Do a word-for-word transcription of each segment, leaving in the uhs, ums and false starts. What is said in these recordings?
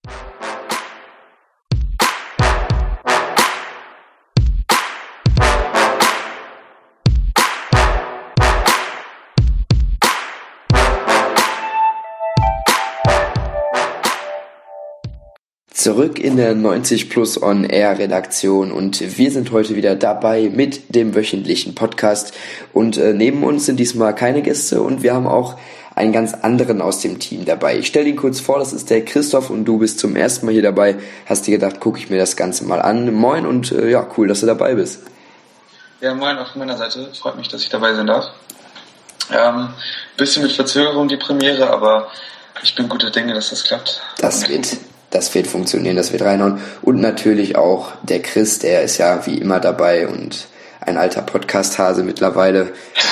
Zurück in der neunzig Plus On Air Redaktion und wir sind heute wieder dabei mit dem wöchentlichen Podcast und äh, neben uns sind diesmal keine Gäste und wir haben auch einen ganz anderen aus dem Team dabei. Ich stelle ihn kurz vor, das ist der Christoph und du bist zum ersten Mal hier dabei, hast dir gedacht, gucke ich mir das Ganze mal an. Moin und äh, ja, cool, dass du dabei bist. Ja, moin auch von meiner Seite, freut mich, dass ich dabei sein darf. Ähm, bisschen mit Verzögerung die Premiere, aber ich bin guter Dinge, dass das klappt. Das wird... Das wird funktionieren, das wird reinhauen. Und natürlich auch der Chris, der ist ja wie immer dabei und ein alter Podcast-Hase mittlerweile.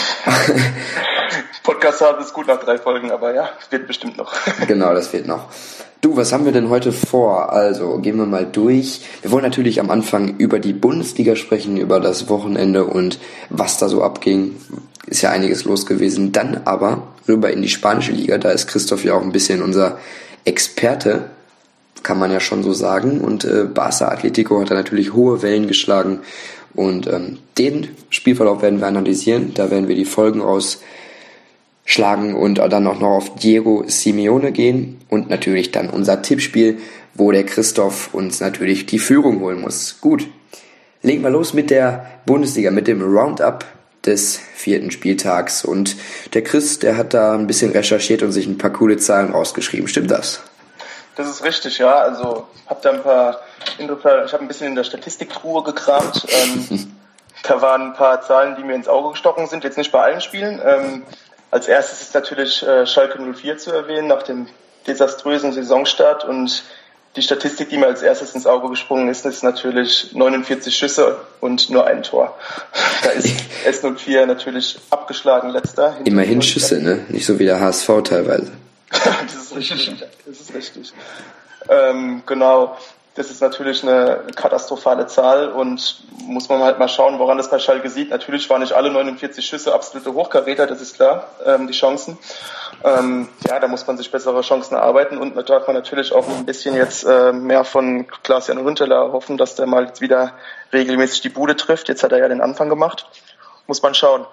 Podcast-Hase ist gut nach drei Folgen, aber ja, wird bestimmt noch. Genau, das wird noch. Du, was haben wir denn heute vor? Also, gehen wir mal durch. Wir wollen natürlich am Anfang über die Bundesliga sprechen, über das Wochenende und was da so abging. Ist ja einiges los gewesen. Dann aber rüber in die spanische Liga, da ist Christoph ja auch ein bisschen unser Experte. Kann man ja schon so sagen. Und äh, Barça Atletico hat da natürlich hohe Wellen geschlagen. Und ähm, den Spielverlauf werden wir analysieren. Da werden wir die Folgen rausschlagen und dann auch noch auf Diego Simeone gehen. Und natürlich dann unser Tippspiel, wo der Christoph uns natürlich die Führung holen muss. Gut, legen wir los mit der Bundesliga, mit dem Roundup des vierten Spieltags. Und der Chris, der hat da ein bisschen recherchiert und sich ein paar coole Zahlen rausgeschrieben. Stimmt das? Das ist richtig, ja. Also hab da ein paar, ich habe ein bisschen in der Statistiktruhe gekramt. Ähm, da waren ein paar Zahlen, die mir ins Auge gestochen sind. Jetzt nicht bei allen Spielen. Ähm, als erstes ist natürlich äh, Schalke null vier zu erwähnen nach dem desaströsen Saisonstart. Und die Statistik, die mir als erstes ins Auge gesprungen ist, ist natürlich neunundvierzig Schüsse und nur ein Tor. Da ist S null vier natürlich abgeschlagen letzter. Immerhin Schüsse, ne? Nicht so wie der H S V teilweise. Das ist richtig. Das ist richtig. Ähm, genau. Das ist natürlich eine katastrophale Zahl und muss man halt mal schauen, woran das bei Schalke sieht. Natürlich waren nicht alle neunundvierzig Schüsse absolute Hochkaräter, das ist klar, ähm, die Chancen. Ähm, ja, da muss man sich bessere Chancen erarbeiten und da darf man natürlich auch ein bisschen jetzt äh, mehr von Klaas-Jan Huntelaar hoffen, dass der mal jetzt wieder regelmäßig die Bude trifft. Jetzt hat er ja den Anfang gemacht. Muss man schauen.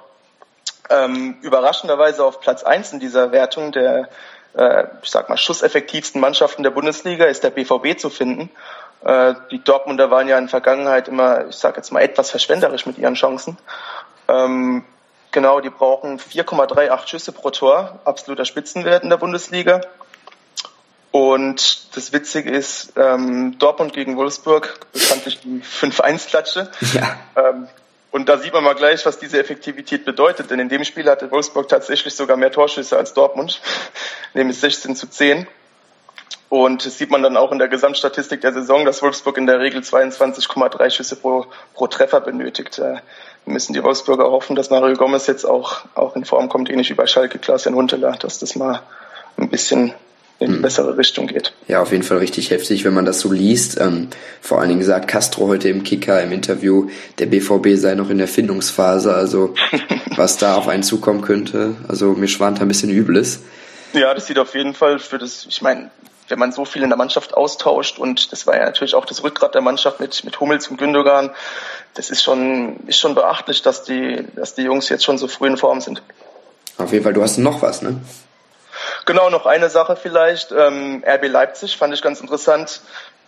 Ähm, überraschenderweise auf Platz eins in dieser Wertung der ich sag mal, schusseffektivsten Mannschaften der Bundesliga ist der B V B zu finden. Die Dortmunder waren ja in der Vergangenheit immer, ich sag jetzt mal, etwas verschwenderisch mit ihren Chancen. Ähm, genau, die brauchen vier Komma achtunddreißig Schüsse pro Tor, absoluter Spitzenwert in der Bundesliga. Und das Witzige ist, ähm, Dortmund gegen Wolfsburg, bekanntlich die fünf eins Klatsche. Ja. Ähm, Und da sieht man mal gleich, was diese Effektivität bedeutet. Denn in dem Spiel hatte Wolfsburg tatsächlich sogar mehr Torschüsse als Dortmund, nämlich sechzehn zu zehn. Und das sieht man dann auch in der Gesamtstatistik der Saison, dass Wolfsburg in der Regel zweiundzwanzig Komma drei Schüsse pro, pro Treffer benötigt. Da müssen die Wolfsburger hoffen, dass Mario Gomez jetzt auch, auch in Form kommt, ähnlich wie bei Schalke, Klaas-Jan Huntelaar, dass das mal ein bisschen in die bessere Richtung geht. Ja, auf jeden Fall richtig heftig, wenn man das so liest. Ähm, vor allen Dingen sagt Castro heute im Kicker im Interview, der B V B sei noch in der Findungsphase, also was da auf einen zukommen könnte. Also mir schwant ein bisschen Übles. Ja, das sieht auf jeden Fall für das, ich meine, wenn man so viel in der Mannschaft austauscht und das war ja natürlich auch das Rückgrat der Mannschaft mit, mit Hummels und Gündogan, das ist schon, ist schon beachtlich, dass die, dass die Jungs jetzt schon so früh in Form sind. Auf jeden Fall, du hast noch was, ne? Genau, noch eine Sache vielleicht. Ähm, R B Leipzig fand ich ganz interessant.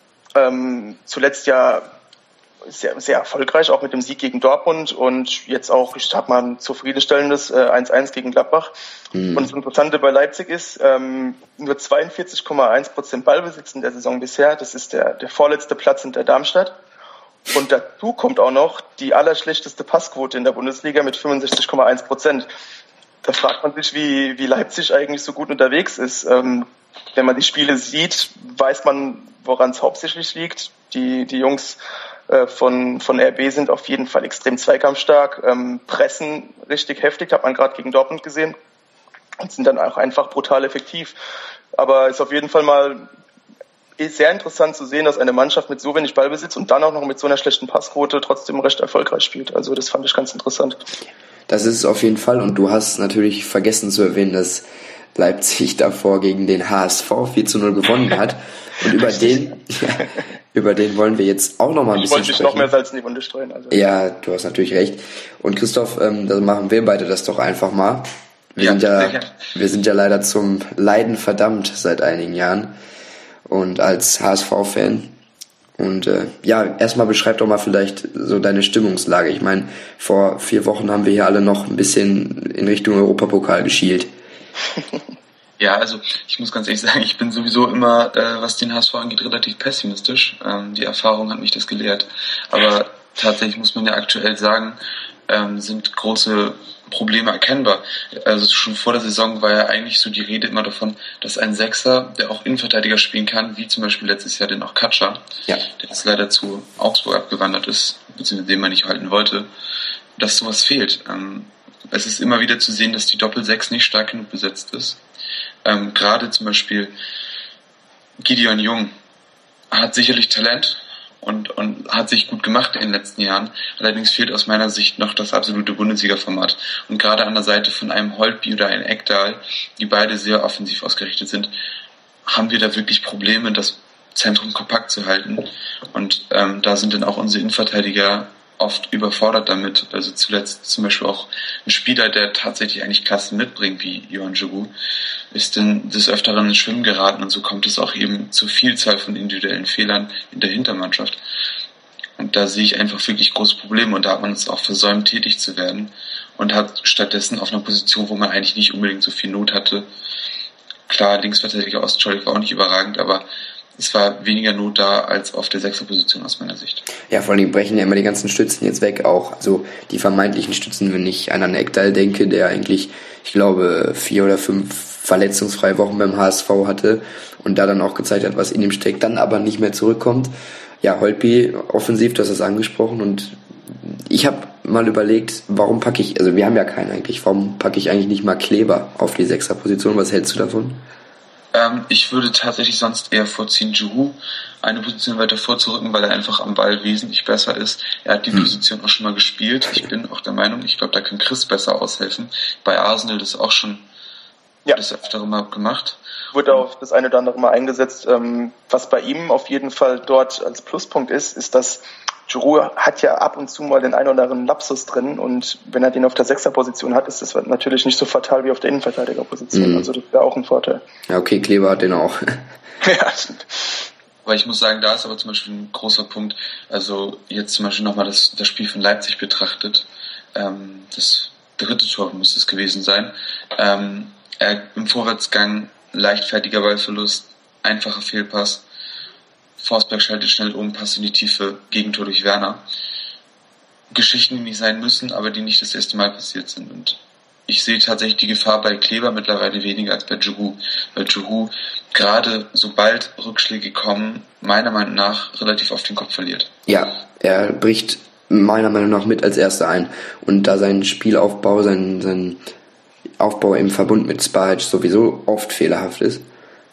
Ähm, zuletzt ja sehr, sehr erfolgreich, auch mit dem Sieg gegen Dortmund und jetzt auch, ich sag mal, ein zufriedenstellendes äh, eins eins gegen Gladbach. Mhm. Und das Interessante bei Leipzig ist, ähm, nur zweiundvierzig Komma eins Prozent Ballbesitz in der Saison bisher. Das ist der, der vorletzte Platz hinter Darmstadt. Und dazu kommt auch noch die allerschlechteste Passquote in der Bundesliga mit fünfundsechzig Komma eins Prozent. Da fragt man sich, wie, wie Leipzig eigentlich so gut unterwegs ist. Ähm, wenn man die Spiele sieht, weiß man, woran es hauptsächlich liegt. Die, die Jungs äh, von, von R B sind auf jeden Fall extrem zweikampfstark, ähm, pressen richtig heftig, hat man gerade gegen Dortmund gesehen, und sind dann auch einfach brutal effektiv. Aber ist auf jeden Fall mal sehr interessant zu sehen, dass eine Mannschaft mit so wenig Ballbesitz und dann auch noch mit so einer schlechten Passquote trotzdem recht erfolgreich spielt. Also das fand ich ganz interessant. Das ist es auf jeden Fall, und du hast natürlich vergessen zu erwähnen, dass Leipzig davor gegen den H S V vier zu null gewonnen hat. Und über den, ja, über den wollen wir jetzt auch noch mal ein ich bisschen sprechen. Ich wollte nicht noch mehr Salz in die Wunde streuen. Also. Ja, du hast natürlich recht. Und Christoph, ähm, da machen wir beide das doch einfach mal. Wir Ja, sind ja, sicher. wir sind ja leider zum Leiden verdammt seit einigen Jahren. Und als H S V-Fan. Und äh, ja, erstmal beschreib doch mal vielleicht so deine Stimmungslage. Ich meine, vor vier Wochen haben wir hier alle noch ein bisschen in Richtung Europapokal geschielt. Ja, also ich muss ganz ehrlich sagen, ich bin sowieso immer, äh, was den H S V angeht, relativ pessimistisch. Ähm, die Erfahrung hat mich das gelehrt. Aber tatsächlich muss man ja aktuell sagen, ähm, sind große Probleme erkennbar. Also schon vor der Saison war ja eigentlich so die Rede immer davon, dass ein Sechser, der auch Innenverteidiger spielen kann, wie zum Beispiel letztes Jahr den auch Katscha, Ja. der jetzt leider zu Augsburg abgewandert ist, beziehungsweise den man nicht halten wollte, dass sowas fehlt. Ähm, es ist immer wieder zu sehen, dass die Doppel-Sechs nicht stark genug besetzt ist. Ähm, gerade zum Beispiel Gideon Jung hat sicherlich Talent und, und hat sich gut gemacht in den letzten Jahren. Allerdings fehlt aus meiner Sicht noch das absolute Bundesliga-Format. Und gerade an der Seite von einem Holtby oder einem Ekdal, die beide sehr offensiv ausgerichtet sind, haben wir da wirklich Probleme, das Zentrum kompakt zu halten. Und ähm, da sind dann auch unsere Innenverteidiger oft überfordert damit. Also zuletzt zum Beispiel auch ein Spieler, der tatsächlich eigentlich Klassen mitbringt, wie Yohan Djougou, ist dann des Öfteren ins Schwimmen geraten und so kommt es auch eben zu Vielzahl von individuellen Fehlern in der Hintermannschaft. Und da sehe ich einfach wirklich große Probleme und da hat man es auch versäumt, tätig zu werden und hat stattdessen auf einer Position, wo man eigentlich nicht unbedingt so viel Not hatte. Klar, Linksverteidiger Ostscholk war auch nicht überragend, aber es war weniger Not da als auf der Sechserposition aus meiner Sicht. Ja, vor allem brechen ja immer die ganzen Stützen jetzt weg auch. Also die vermeintlichen Stützen, wenn ich an einen Ekdal denke, der eigentlich, ich glaube, vier oder fünf verletzungsfreie Wochen beim H S V hatte und da dann auch gezeigt hat, was in ihm steckt, dann aber nicht mehr zurückkommt. Ja, Holtby offensiv, du hast das angesprochen und ich habe mal überlegt, warum packe ich, also wir haben ja keinen eigentlich, warum packe ich eigentlich nicht mal Kleber auf die Sechserposition? Was hältst du davon? Ähm, ich würde tatsächlich sonst eher vorziehen, Djougou eine Position weiter vorzurücken, weil er einfach am Ball wesentlich besser ist. Er hat die hm. Position auch schon mal gespielt. Ich bin auch der Meinung, ich glaube, da kann Chris besser aushelfen. Bei Arsenal das auch schon ja. das öftere Mal gemacht. Wurde auch das eine oder andere Mal eingesetzt. Was bei ihm auf jeden Fall dort als Pluspunkt ist, ist, dass Djougou hat ja ab und zu mal den einen oder anderen Lapsus drin und wenn er den auf der Sechserposition hat, ist das natürlich nicht so fatal wie auf der Innenverteidigerposition. Mhm. Also das wäre auch ein Vorteil. Ja, okay, Kleber hat den auch. Ja, stimmt. Aber ich muss sagen, da ist aber zum Beispiel ein großer Punkt, also jetzt zum Beispiel nochmal das, das Spiel von Leipzig betrachtet, ähm, das dritte Tor müsste es gewesen sein, ähm, er im Vorwärtsgang, leichtfertiger Ballverlust, einfacher Fehlpass, Forsberg schaltet schnell um, Pass in die Tiefe, Gegentor durch Werner. Geschichten, die nicht sein müssen, aber die nicht das erste Mal passiert sind. Und ich sehe tatsächlich die Gefahr bei Kleber mittlerweile weniger als bei Djougou. Weil Djougou gerade sobald Rückschläge kommen, meiner Meinung nach relativ auf den Kopf verliert. Ja, er bricht meiner Meinung nach mit als Erster ein. Und da sein Spielaufbau, sein, sein Aufbau im Verbund mit Spajic sowieso oft fehlerhaft ist,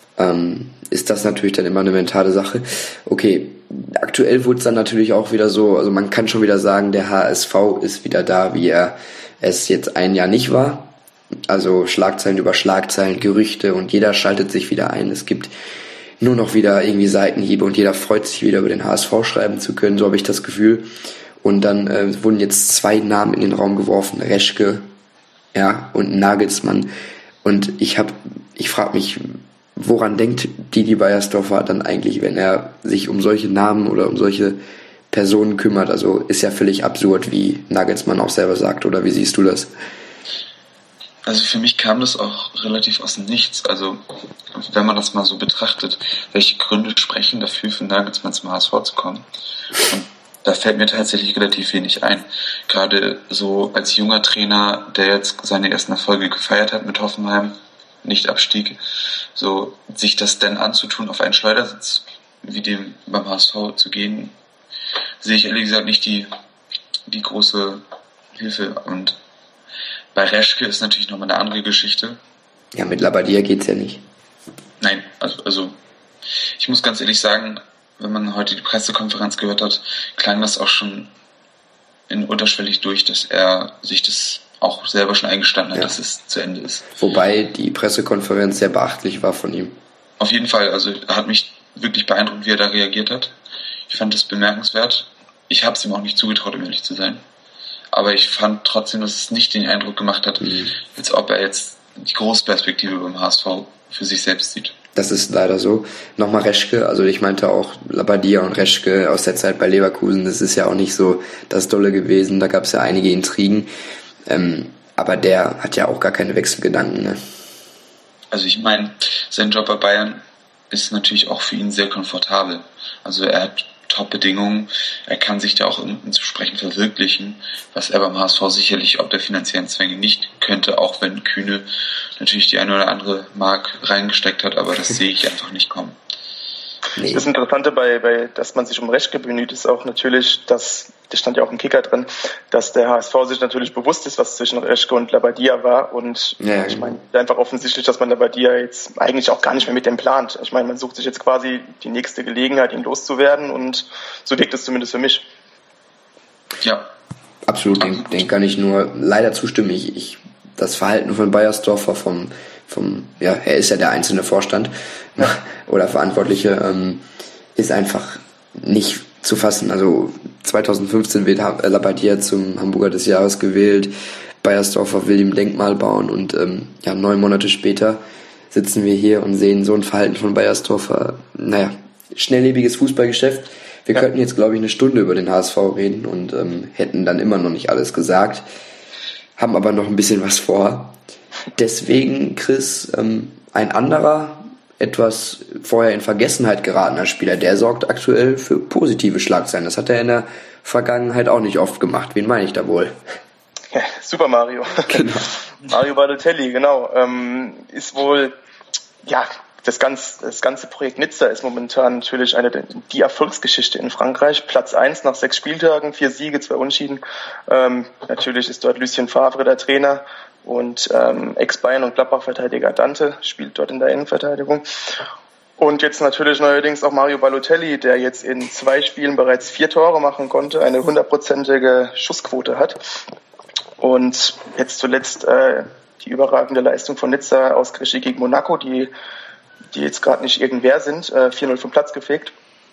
ähm, ist das natürlich dann immer eine mentale Sache. Okay, aktuell wurde es dann natürlich auch wieder so, also man kann schon wieder sagen, der H S V ist wieder da, wie er es jetzt ein Jahr nicht war. Also Schlagzeilen über Schlagzeilen, Gerüchte und jeder schaltet sich wieder ein. Es gibt nur noch wieder irgendwie Seitenhiebe und jeder freut sich wieder über den H S V schreiben zu können, so habe ich das Gefühl. Und dann äh, wurden jetzt zwei Namen in den Raum geworfen, Reschke, ja, und Nagelsmann. Und ich habe, ich frage mich, woran denkt Didi Beiersdorfer dann eigentlich, wenn er sich um solche Namen oder um solche Personen kümmert? Also ist ja völlig absurd, wie Nagelsmann auch selber sagt, oder wie siehst du das? Also für mich kam das auch relativ aus dem Nichts. Also wenn man das mal so betrachtet, welche Gründe sprechen dafür, für Nagelsmann zum H S V zu kommen? Und da fällt mir tatsächlich relativ wenig ein. Gerade so als junger Trainer, der jetzt seine ersten Erfolge gefeiert hat mit Hoffenheim, nicht Abstieg, so sich das denn anzutun, auf einen Schleudersitz wie dem beim H S V zu gehen, sehe ich ehrlich gesagt nicht die, die große Hilfe. Und bei Reschke ist natürlich nochmal eine andere Geschichte. Ja, mit Labbadia geht's ja nicht. Nein, also, also ich muss ganz ehrlich sagen, wenn man heute die Pressekonferenz gehört hat, klang das auch schon in unterschwellig durch, dass er sich das auch selber schon eingestanden hat, ja, dass es zu Ende ist. Wobei die Pressekonferenz sehr beachtlich war von ihm. Auf jeden Fall, also hat mich wirklich beeindruckt, wie er da reagiert hat. Ich fand das bemerkenswert. Ich habe es ihm auch nicht zugetraut, um ehrlich zu sein. Aber ich fand trotzdem, dass es nicht den Eindruck gemacht hat, mhm. als ob er jetzt die Großperspektive beim H S V für sich selbst sieht. Das ist leider so. Nochmal Reschke, also ich meinte auch Labbadia und Reschke aus der Zeit bei Leverkusen, das ist ja auch nicht so das Dolle gewesen, da gab es ja einige Intrigen, ähm, aber der hat ja auch gar keine Wechselgedanken. Ne? Also ich meine, sein Job bei Bayern ist natürlich auch für ihn sehr komfortabel. Also er hat Top-Bedingungen, er kann sich da auch entsprechend verwirklichen, was er beim H S V sicherlich ob der finanziellen Zwänge nicht könnte, auch wenn Kühne natürlich die eine oder andere Mark reingesteckt hat, aber das sehe ich einfach nicht kommen. Nee. Das Interessante bei, bei, dass man sich um Reschke bemüht, ist auch natürlich, dass, das stand ja auch im Kicker drin, dass der H S V sich natürlich bewusst ist, was zwischen Reschke und Labbadia war und ja, ich meine, einfach offensichtlich, dass man Labbadia jetzt eigentlich auch gar nicht mehr mit dem plant. Ich meine, man sucht sich jetzt quasi die nächste Gelegenheit, ihn loszuwerden und so wirkt es zumindest für mich. Ja. Absolut, dem, dem kann ich nur leider zustimmen. Ich, ich, das Verhalten von Beiersdorfer vom, vom, ja, er ist ja der einzelne Vorstand ja. oder Verantwortliche, ähm, ist einfach nicht zu fassen. Also zwanzig fünfzehn wird Labbadia zum Hamburger des Jahres gewählt, Beiersdorfer will ihm Denkmal bauen und ähm, ja, neun Monate später sitzen wir hier und sehen so ein Verhalten von Beiersdorfer. Naja, schnelllebiges Fußballgeschäft. Wir ja. könnten jetzt, glaube ich, eine Stunde über den H S V reden und ähm, hätten dann immer noch nicht alles gesagt, haben aber noch ein bisschen was vor. Deswegen, Chris, ähm, ein anderer, etwas vorher in Vergessenheit geratener Spieler, der sorgt aktuell für positive Schlagzeilen. Das hat er in der Vergangenheit auch nicht oft gemacht. Wen meine ich da wohl? Ja, Super Mario. Genau. Mario Balotelli, genau. Ähm, ist wohl, ja, das ganze, das ganze Projekt Nizza ist momentan natürlich eine die Erfolgsgeschichte in Frankreich. Platz eins nach sechs Spieltagen, vier Siege, zwei Unentschieden. Ähm, natürlich ist dort Lucien Favre der Trainer und ähm, Ex-Bayern- und Gladbach-Verteidiger Dante spielt dort in der Innenverteidigung. Und jetzt natürlich neuerdings auch Mario Balotelli, der jetzt in zwei Spielen bereits vier Tore machen konnte, eine hundertprozentige Schussquote hat. Und jetzt zuletzt äh, die überragende Leistung von Nizza ausgerichtet gegen Monaco, die die jetzt gerade nicht irgendwer sind, äh, vier null vom Platz gefegt.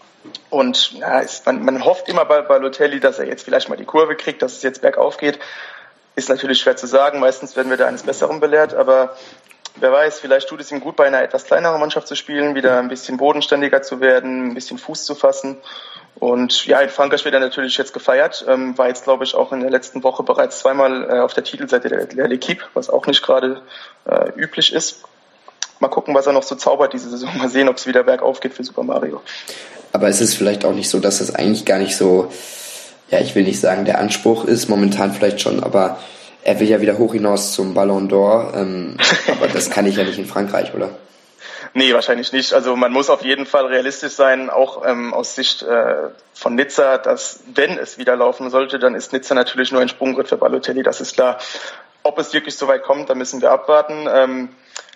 Und ja, ist, man, man hofft immer bei Balotelli, dass er jetzt vielleicht mal die Kurve kriegt, dass es jetzt bergauf geht. Ist natürlich schwer zu sagen, meistens werden wir da eines Besseren belehrt, aber wer weiß, vielleicht tut es ihm gut, bei einer etwas kleineren Mannschaft zu spielen, wieder ein bisschen bodenständiger zu werden, ein bisschen Fuß zu fassen. Und ja, in Frankreich wird er natürlich jetzt gefeiert, ähm, war jetzt, glaube ich, auch in der letzten Woche bereits zweimal äh, auf der Titelseite der, der L'Équipe, was auch nicht gerade äh, üblich ist. Mal gucken, was er noch so zaubert diese Saison. Mal sehen, ob es wieder bergauf geht für Super Mario. Aber es ist vielleicht auch nicht so, dass das eigentlich gar nicht so, ja, ich will nicht sagen, der Anspruch ist, momentan vielleicht schon, aber er will ja wieder hoch hinaus zum Ballon d'Or. Ähm, aber das kann ich ja nicht in Frankreich, oder? Nee, wahrscheinlich nicht. Also man muss auf jeden Fall realistisch sein, auch ähm, aus Sicht äh, von Nizza, dass wenn es wieder laufen sollte, dann ist Nizza natürlich nur ein Sprungbrett für Balotelli, das ist klar. Ob es wirklich so weit kommt, da müssen wir abwarten. Ähm,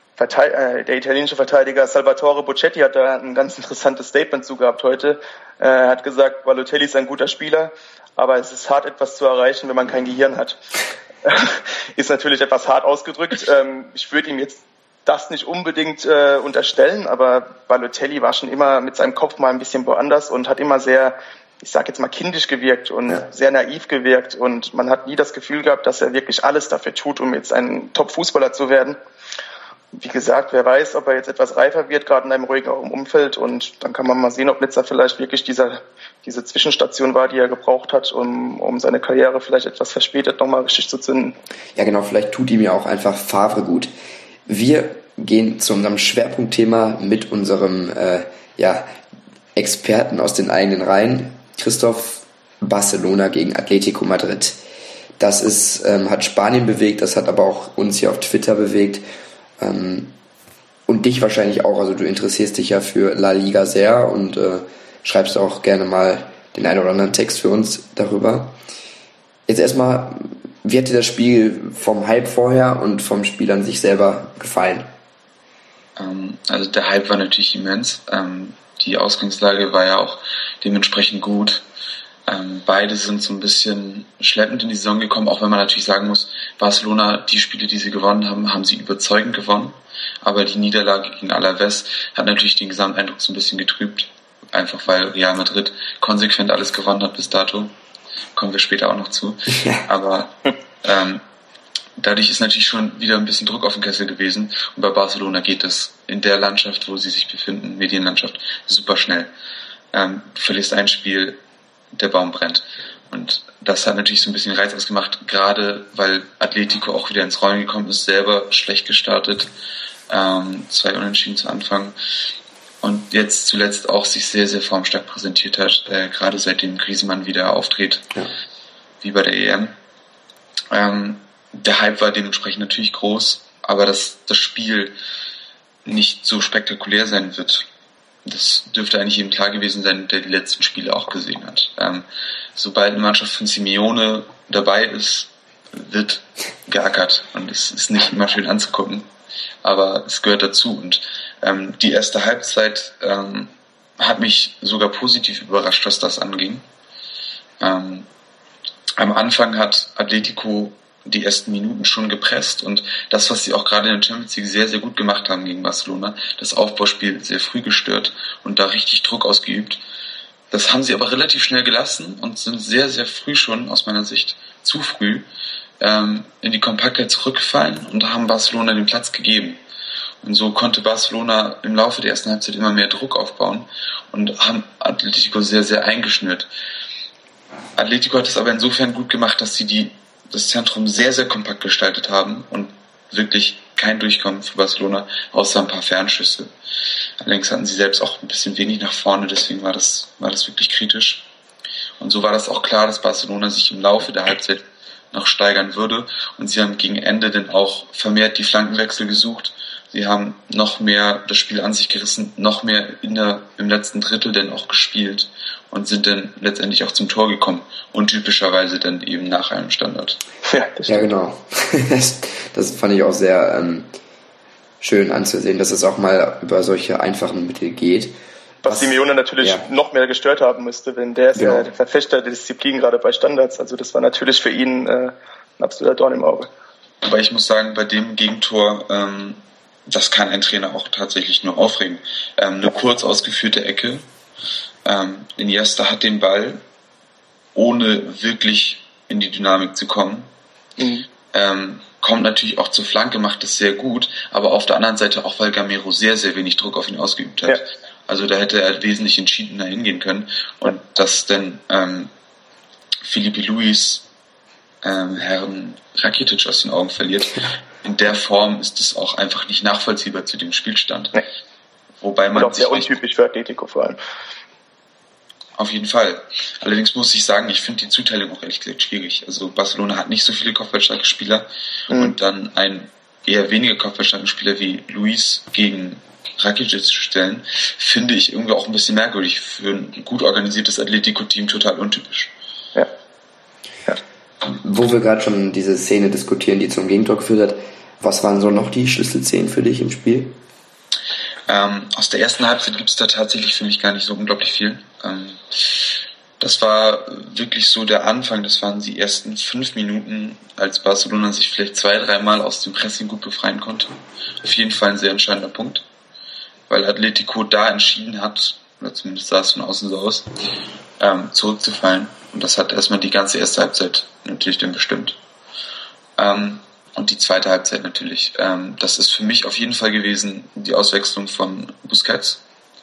Der italienische Verteidiger Salvatore Bocchetti hat da ein ganz interessantes Statement zugehabt heute. Er hat gesagt, Balotelli ist ein guter Spieler, aber es ist hart, etwas zu erreichen, wenn man kein Gehirn hat. Ist natürlich etwas hart ausgedrückt. Ich würde ihm jetzt das nicht unbedingt unterstellen, aber Balotelli war schon immer mit seinem Kopf mal ein bisschen woanders und hat immer sehr, ich sag jetzt mal, kindisch gewirkt und ja. sehr naiv gewirkt. Und man hat nie das Gefühl gehabt, dass er wirklich alles dafür tut, um jetzt ein Top-Fußballer zu werden. Wie gesagt, wer weiß, ob er jetzt etwas reifer wird, gerade in einem ruhigeren Umfeld. Und dann kann man mal sehen, ob Nizza vielleicht wirklich dieser, diese Zwischenstation war, die er gebraucht hat, um, um seine Karriere vielleicht etwas verspätet nochmal richtig zu zünden. Ja genau, vielleicht tut ihm ja auch einfach Favre gut. Wir gehen zu unserem Schwerpunktthema mit unserem äh, ja, Experten aus den eigenen Reihen. Christoph, Barcelona gegen Atletico Madrid. Das ist, ähm, hat Spanien bewegt, das hat aber auch uns hier auf Twitter bewegt. Ähm, und dich wahrscheinlich auch, also du interessierst dich ja für La Liga sehr und äh, schreibst auch gerne mal den einen oder anderen Text für uns darüber. Jetzt erstmal, wie hat dir das Spiel vom Hype vorher und vom Spiel an sich selber gefallen? Ähm, also der Hype war natürlich immens. Ähm, die Ausgangslage war ja auch dementsprechend gut. Ähm, beide sind so ein bisschen schleppend in die Saison gekommen, auch wenn man natürlich sagen muss, Barcelona, die Spiele, die sie gewonnen haben, haben sie überzeugend gewonnen. aber die Niederlage gegen Alavés hat natürlich den Gesamteindruck so ein bisschen getrübt, einfach weil Real Madrid konsequent alles gewonnen hat bis dato. Kommen wir später auch noch zu. Aber ähm, dadurch ist natürlich schon wieder ein bisschen Druck auf den Kessel gewesen. Und bei Barcelona geht es in der Landschaft, wo sie sich befinden, Medienlandschaft, super schnell. Ähm, du verlierst ein Spiel, der Baum brennt. Und das hat natürlich so ein bisschen Reiz ausgemacht, gerade weil Atletico auch wieder ins Rollen gekommen ist, selber schlecht gestartet, ähm, zwei Unentschieden zu Anfang. Und jetzt zuletzt auch sich sehr, sehr formstark präsentiert hat, äh, gerade seitdem Griezmann wieder auftritt, ja. wie bei der E M. Ähm, der Hype war dementsprechend natürlich groß, aber dass das Spiel nicht so spektakulär sein wird, das dürfte eigentlich jedem klar gewesen sein, der die letzten Spiele auch gesehen hat. Ähm, sobald eine Mannschaft von Simeone dabei ist, wird geackert und es ist nicht immer schön anzugucken, aber es gehört dazu. Und ähm, die erste Halbzeit ähm, hat mich sogar positiv überrascht, was das anging. Ähm, am Anfang hat Atletico die ersten Minuten schon gepresst und das, was sie auch gerade in der Champions League sehr, sehr gut gemacht haben gegen Barcelona, das Aufbauspiel sehr früh gestört und da richtig Druck ausgeübt. Das haben sie aber relativ schnell gelassen und sind sehr, sehr früh schon, aus meiner Sicht, zu früh, ähm, in die Kompaktheit zurückgefallen und haben Barcelona den Platz gegeben. Und so konnte Barcelona im Laufe der ersten Halbzeit immer mehr Druck aufbauen und haben Atletico sehr, sehr eingeschnürt. Atletico hat es aber insofern gut gemacht, dass sie die das Zentrum sehr, sehr kompakt gestaltet haben und wirklich kein Durchkommen für Barcelona, außer ein paar Fernschüsse. Allerdings hatten sie selbst auch ein bisschen wenig nach vorne, deswegen war das, war das wirklich kritisch. Und so war das auch klar, dass Barcelona sich im Laufe der Halbzeit noch steigern würde und sie haben gegen Ende dann auch vermehrt die Flankenwechsel gesucht. Sie haben noch mehr das Spiel an sich gerissen, noch mehr in der, im letzten Drittel dann auch gespielt und sind dann letztendlich auch zum Tor gekommen und typischerweise dann eben nach einem Standard. Ja, ja genau. Das, das fand ich auch sehr ähm, schön anzusehen, dass es auch mal über solche einfachen Mittel geht. Was, Was Simeone natürlich ja. noch mehr gestört haben müsste, wenn der ist genau. ja der Verfechter der Disziplin gerade bei Standards. Also das war natürlich für ihn äh, ein absoluter Dorn im Auge. Aber ich muss sagen, bei dem Gegentor ähm, das kann ein Trainer auch tatsächlich nur aufregen. Ähm, eine kurz ausgeführte Ecke. Ähm, Iniesta hat den Ball, ohne wirklich in die Dynamik zu kommen. Mhm. Ähm, kommt natürlich auch zur Flanke, macht das sehr gut, aber auf der anderen Seite auch, weil Gamero sehr, sehr wenig Druck auf ihn ausgeübt hat. Ja. Also da hätte er wesentlich entschiedener hingehen können. Und dass dann ähm, Filipe Luis ähm, Herrn Rakitic aus den Augen verliert, in der Form ist es auch einfach nicht nachvollziehbar zu dem Spielstand. Nee. Wobei man und auch sehr untypisch für Atletico vor allem. Auf jeden Fall. Allerdings muss ich sagen, ich finde die Zuteilung auch ehrlich gesagt schwierig. Also Barcelona hat nicht so viele kopfballstarke Spieler mhm. und dann einen eher weniger kopfballstarken Spieler wie Luis gegen Rakitic zu stellen, finde ich irgendwie auch ein bisschen merkwürdig. Für ein gut organisiertes Atletico-Team total untypisch. Ja. ja. Wo wir gerade schon diese Szene diskutieren, die zum Gegentor geführt hat, was waren so noch die Schlüsselszenen für dich im Spiel? Ähm, aus der ersten Halbzeit gibt es da tatsächlich für mich gar nicht so unglaublich viel. Ähm, das war wirklich so der Anfang, das waren die ersten fünf Minuten, als Barcelona sich vielleicht zwei, dreimal aus dem Pressing gut befreien konnte. Auf jeden Fall ein sehr entscheidender Punkt, weil Atletico da entschieden hat, oder zumindest sah es von außen so aus, ähm, zurückzufallen. Und das hat erstmal die ganze erste Halbzeit natürlich dann bestimmt. Ähm, und die zweite Halbzeit natürlich. Ähm, das ist für mich auf jeden Fall gewesen die Auswechslung von Busquets.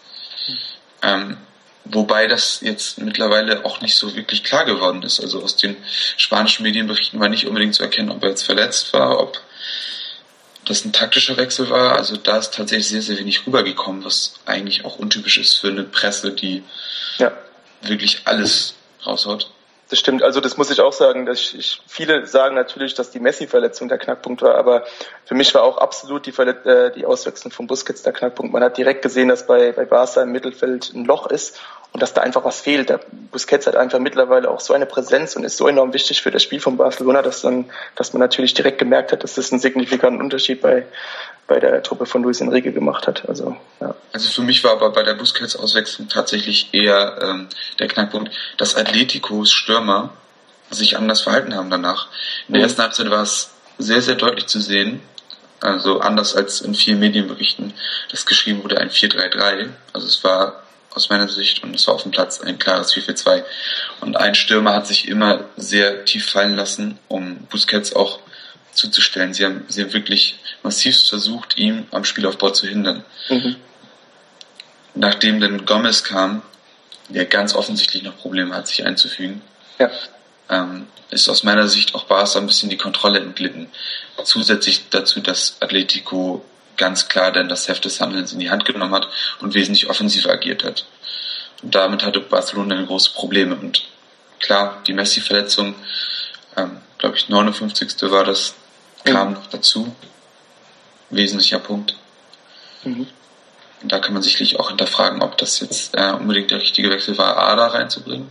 Ähm, wobei das jetzt mittlerweile auch nicht so wirklich klar geworden ist. Also aus den spanischen Medienberichten war nicht unbedingt zu erkennen, ob er jetzt verletzt war, ob das ein taktischer Wechsel war. Also da ist tatsächlich sehr, sehr wenig rübergekommen, was eigentlich auch untypisch ist für eine Presse, die ja. wirklich alles raushaut. Das stimmt, also das muss ich auch sagen, dass ich, ich, viele sagen natürlich, dass die Messi-Verletzung der Knackpunkt war, aber für mich war auch absolut die, Verlet- äh, die Auswechslung von Busquets der Knackpunkt. Man hat direkt gesehen, dass bei, bei Barca im Mittelfeld ein Loch ist und dass da einfach was fehlt. Der Busquets hat einfach mittlerweile auch so eine Präsenz und ist so enorm wichtig für das Spiel von Barcelona, dass dann, dass man natürlich direkt gemerkt hat, dass das einen signifikanten Unterschied bei, bei der Truppe von Luis Enrique gemacht hat. Also, ja. Also für mich war aber bei der Busquets-Auswechslung tatsächlich eher ähm, der Knackpunkt, dass Atleticos Stürmer sich anders verhalten haben danach. In der mhm. ersten Halbzeit war es sehr, sehr deutlich zu sehen, Also anders als in vielen Medienberichten, das geschrieben wurde ein vier drei drei. Also es war aus meiner Sicht und es war auf dem Platz ein klares vier vier zwei. Und ein Stürmer hat sich immer sehr tief fallen lassen, um Busquets auch zuzustellen. Sie haben, sie haben wirklich massivst versucht, ihn am Spielaufbau zu hindern. Mhm. Nachdem dann Gomez kam, der ganz offensichtlich noch Probleme hat, sich einzufügen, ja. ähm, ist aus meiner Sicht auch Barca ein bisschen die Kontrolle entglitten. Zusätzlich dazu, dass Atletico ganz klar dann das Heft des Handelns in die Hand genommen hat und wesentlich offensiver agiert hat. Und damit hatte Barcelona große Probleme. Und klar, die Messi-Verletzung, ähm, glaube ich, neunundfünfzigste war das, kam noch dazu. Wesentlicher Punkt. Mhm. Und da kann man sicherlich auch hinterfragen, ob das jetzt äh, unbedingt der richtige Wechsel war, Ada reinzubringen.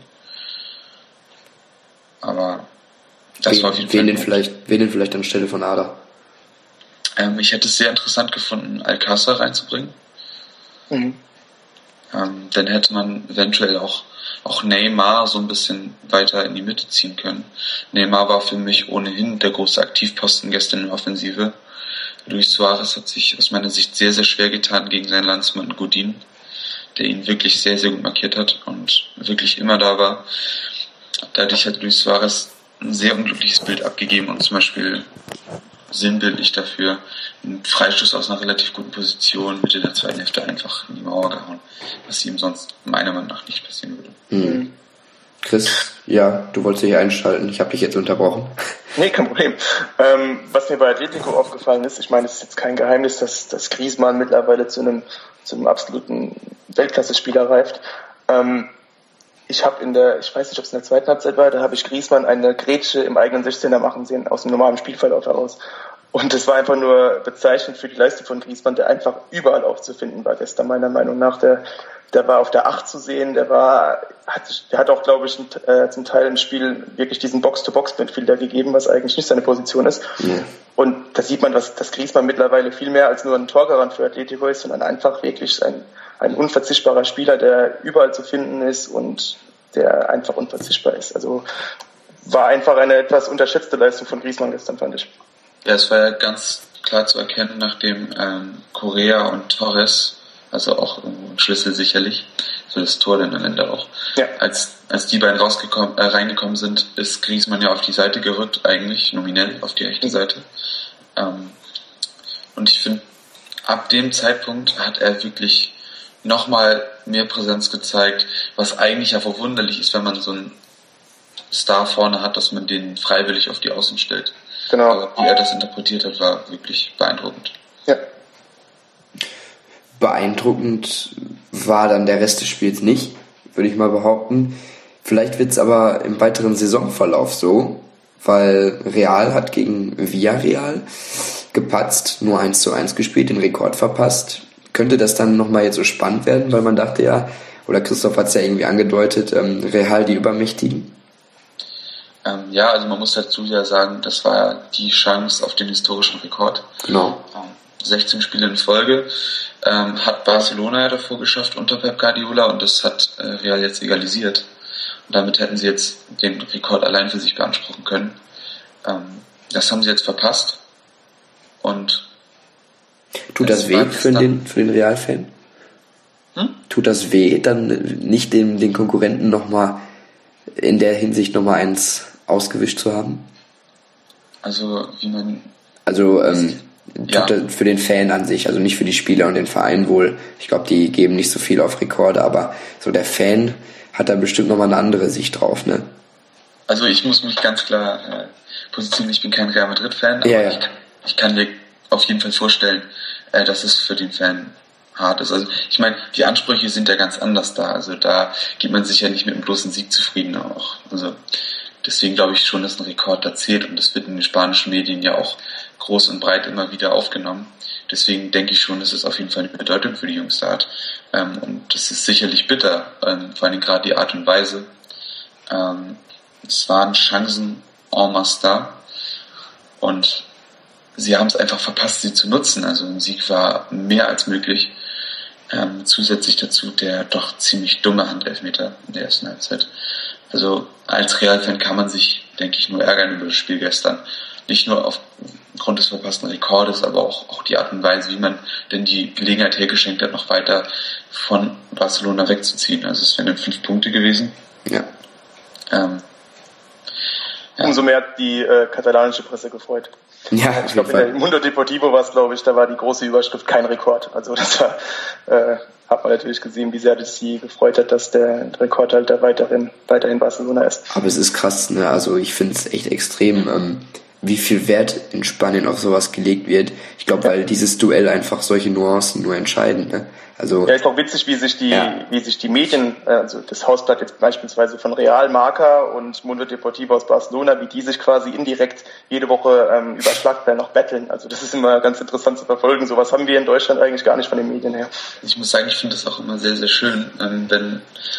Aber das wen, war auf jeden wen Fall. Denn vielleicht, wen denn vielleicht anstelle von Ada? Ähm, ich hätte es sehr interessant gefunden, Alcázar reinzubringen. Mhm. Ähm, dann hätte man eventuell auch, auch Neymar so ein bisschen weiter in die Mitte ziehen können. Neymar war für mich ohnehin der große Aktivposten gestern in der Offensive. Luis Suarez hat sich aus meiner Sicht sehr, sehr schwer getan gegen seinen Landsmann Godin, der ihn wirklich sehr, sehr gut markiert hat und wirklich immer da war. Dadurch hat Luis Suarez ein sehr unglückliches Bild abgegeben und zum Beispiel sinnbildlich dafür einen Freistoß aus einer relativ guten Position Mitte der zweiten Hälfte einfach in die Mauer gehauen, was ihm sonst meiner Meinung nach nicht passieren würde. Mhm. Chris, ja, du wolltest dich einschalten, ich habe dich jetzt unterbrochen. Nee, kein Problem. Ähm, was mir bei Atletico aufgefallen ist, ich meine, es ist jetzt kein Geheimnis, dass, dass Griezmann mittlerweile zu einem, zu einem absoluten Weltklasse-Spieler reift. Ähm, ich habe in der, ich weiß nicht, ob es in der zweiten Halbzeit war, da habe ich Griezmann eine Grätsche im eigenen sechzehner machen sehen, aus dem normalen Spielverlauf heraus. Und das war einfach nur bezeichnend für die Leistung von Griezmann, der einfach überall aufzufinden war gestern, meiner Meinung nach. Der, der war auf der acht zu sehen, der war, hat, der hat auch, glaube ich, äh, zum Teil im Spiel wirklich diesen Box-to-Box-Midfielder gegeben, was eigentlich nicht seine Position ist. Ja. Und da sieht man, dass, dass Griezmann mittlerweile viel mehr als nur ein Torgarant für Atletico ist, sondern einfach wirklich ein, ein unverzichtbarer Spieler, der überall zu finden ist und der einfach unverzichtbar ist. Also war einfach eine etwas unterschätzte Leistung von Griezmann gestern, fand ich. Ja, es war ja ganz klar zu erkennen, nachdem ähm, Correa und Torres, also auch ein Schlüssel sicherlich für das Tor dann am Ende auch, ja. als als die beiden rausgekommen, äh, reingekommen sind, ist Griezmann ja auf die Seite gerückt, eigentlich nominell auf die rechte Seite. Ähm, und ich finde, ab dem Zeitpunkt hat er wirklich nochmal mehr Präsenz gezeigt, was eigentlich ja verwunderlich ist, wenn man so einen Star vorne hat, dass man den freiwillig auf die Außen stellt. Genau. Aber wie er das interpretiert hat, war wirklich beeindruckend. Ja. Beeindruckend war dann der Rest des Spiels nicht, würde ich mal behaupten. Vielleicht wird es aber im weiteren Saisonverlauf so, weil Real hat gegen Villarreal gepatzt, nur eins zu eins gespielt, den Rekord verpasst. Könnte das dann nochmal jetzt so spannend werden, weil man dachte ja, oder Christoph hat es ja irgendwie angedeutet, ähm, Real die Übermächtigen? Ähm, ja, also man muss dazu ja sagen, das war die Chance auf den historischen Rekord. Genau. Ähm, sechzehn Spiele in Folge ähm, hat Barcelona ja davor geschafft unter Pep Guardiola und das hat äh, Real jetzt egalisiert. Und damit hätten sie jetzt den Rekord allein für sich beanspruchen können. Ähm, das haben sie jetzt verpasst. Und tut das weh für den, für den Real-Fan? Hm? Tut das weh, dann nicht den, den Konkurrenten nochmal in der Hinsicht nochmal eins ausgewischt zu haben? Also, wie man... Also, ähm, tut ja. das für den Fan an sich, also nicht für die Spieler und den Verein wohl. Ich glaube, die geben nicht so viel auf Rekorde, aber so der Fan hat da bestimmt nochmal eine andere Sicht drauf, ne? Also, ich muss mich ganz klar äh, positionieren, ich bin kein Real Madrid-Fan, aber ja, ja. Ich, ich kann mir auf jeden Fall vorstellen, äh, dass es für den Fan hart ist. Also ich meine, die Ansprüche sind ja ganz anders da. Also da geht man sich ja nicht mit einem bloßen Sieg zufrieden auch. Also deswegen glaube ich schon, dass ein Rekord da zählt und das wird in den spanischen Medien ja auch groß und breit immer wieder aufgenommen. Deswegen denke ich schon, dass es auf jeden Fall eine Bedeutung für die Jungs da hat. Ähm, und das ist sicherlich bitter, ähm, vor allem gerade die Art und Weise. Ähm, es waren Chancen en masse da und sie haben es einfach verpasst, sie zu nutzen. Also ein Sieg war mehr als möglich. Ähm, zusätzlich dazu der doch ziemlich dumme Handelfmeter in der ersten Halbzeit. Also als Real-Fan kann man sich, denke ich, nur ärgern über das Spiel gestern. Nicht nur auf, Grund des verpassten Rekordes, aber auch, auch die Art und Weise, wie man denn die Gelegenheit hergeschenkt hat, noch weiter von Barcelona wegzuziehen. Also es wären dann fünf Punkte gewesen. Ja. Ähm, ja. Umso mehr hat die äh, katalanische Presse gefreut. Ja, ich glaube, in der Mundo Deportivo war es, glaube ich, da war die große Überschrift kein Rekord. Also das war, äh, hat man natürlich gesehen, wie sehr das sie gefreut hat, dass der Rekordhalter weiterhin, weiterhin Barcelona ist. Aber es ist krass, ne? Also ich finde es echt extrem, ähm, wie viel Wert in Spanien auf sowas gelegt wird. Ich glaube, weil dieses Duell einfach solche Nuancen nur entscheiden, ne? Also, ja, ist auch witzig, wie sich die, ja. wie sich die Medien, also das Hausblatt jetzt beispielsweise von Real, Marca und Mundo Deportivo aus Barcelona, wie die sich quasi indirekt jede Woche ähm, über Schlagzeilen noch betteln. Also das ist immer ganz interessant zu verfolgen. Sowas haben wir in Deutschland eigentlich gar nicht von den Medien her. Ich muss sagen, ich finde das auch immer sehr, sehr schön, ähm, wenn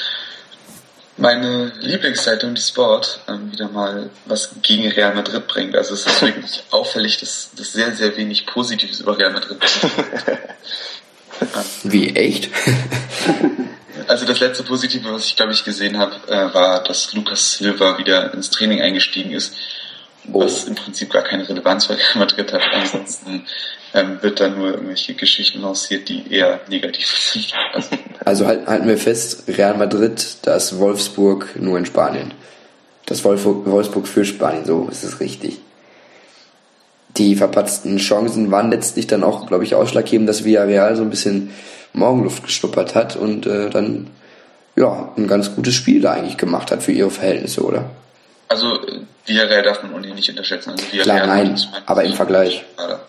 meine Lieblingszeitung, die Sport, ähm, wieder mal was gegen Real Madrid bringt. Also es ist wirklich auffällig, dass, dass sehr, sehr wenig Positives über Real Madrid bringt. Wie, echt? Also das letzte Positive, was ich glaube ich gesehen habe, äh, war, dass Lucas Silva wieder ins Training eingestiegen ist, oh. was im Prinzip gar keine Relevanz für Real Madrid hat. Ansonsten ähm, wird da nur irgendwelche Geschichten lanciert, die eher negativ sind. Also, also halten, halten wir fest, Real Madrid, das Wolfsburg nur in Spanien. Das Wolfsburg, Wolfsburg für Spanien, so ist es richtig. Die verpatzten Chancen waren letztlich dann auch, glaube ich, ausschlaggebend, dass Villarreal so ein bisschen Morgenluft geschnuppert hat und äh, dann ja ein ganz gutes Spiel da eigentlich gemacht hat für ihre Verhältnisse, oder? Also Villarreal darf man ohnehin nicht unterschätzen. Also Villarreal Klar, nein, aber im Vergleich.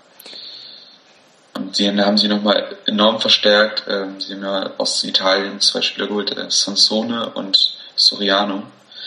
Und sie haben sie nochmal enorm verstärkt. Sie haben ja aus Italien zwei Spieler geholt, Sansone und Soriano.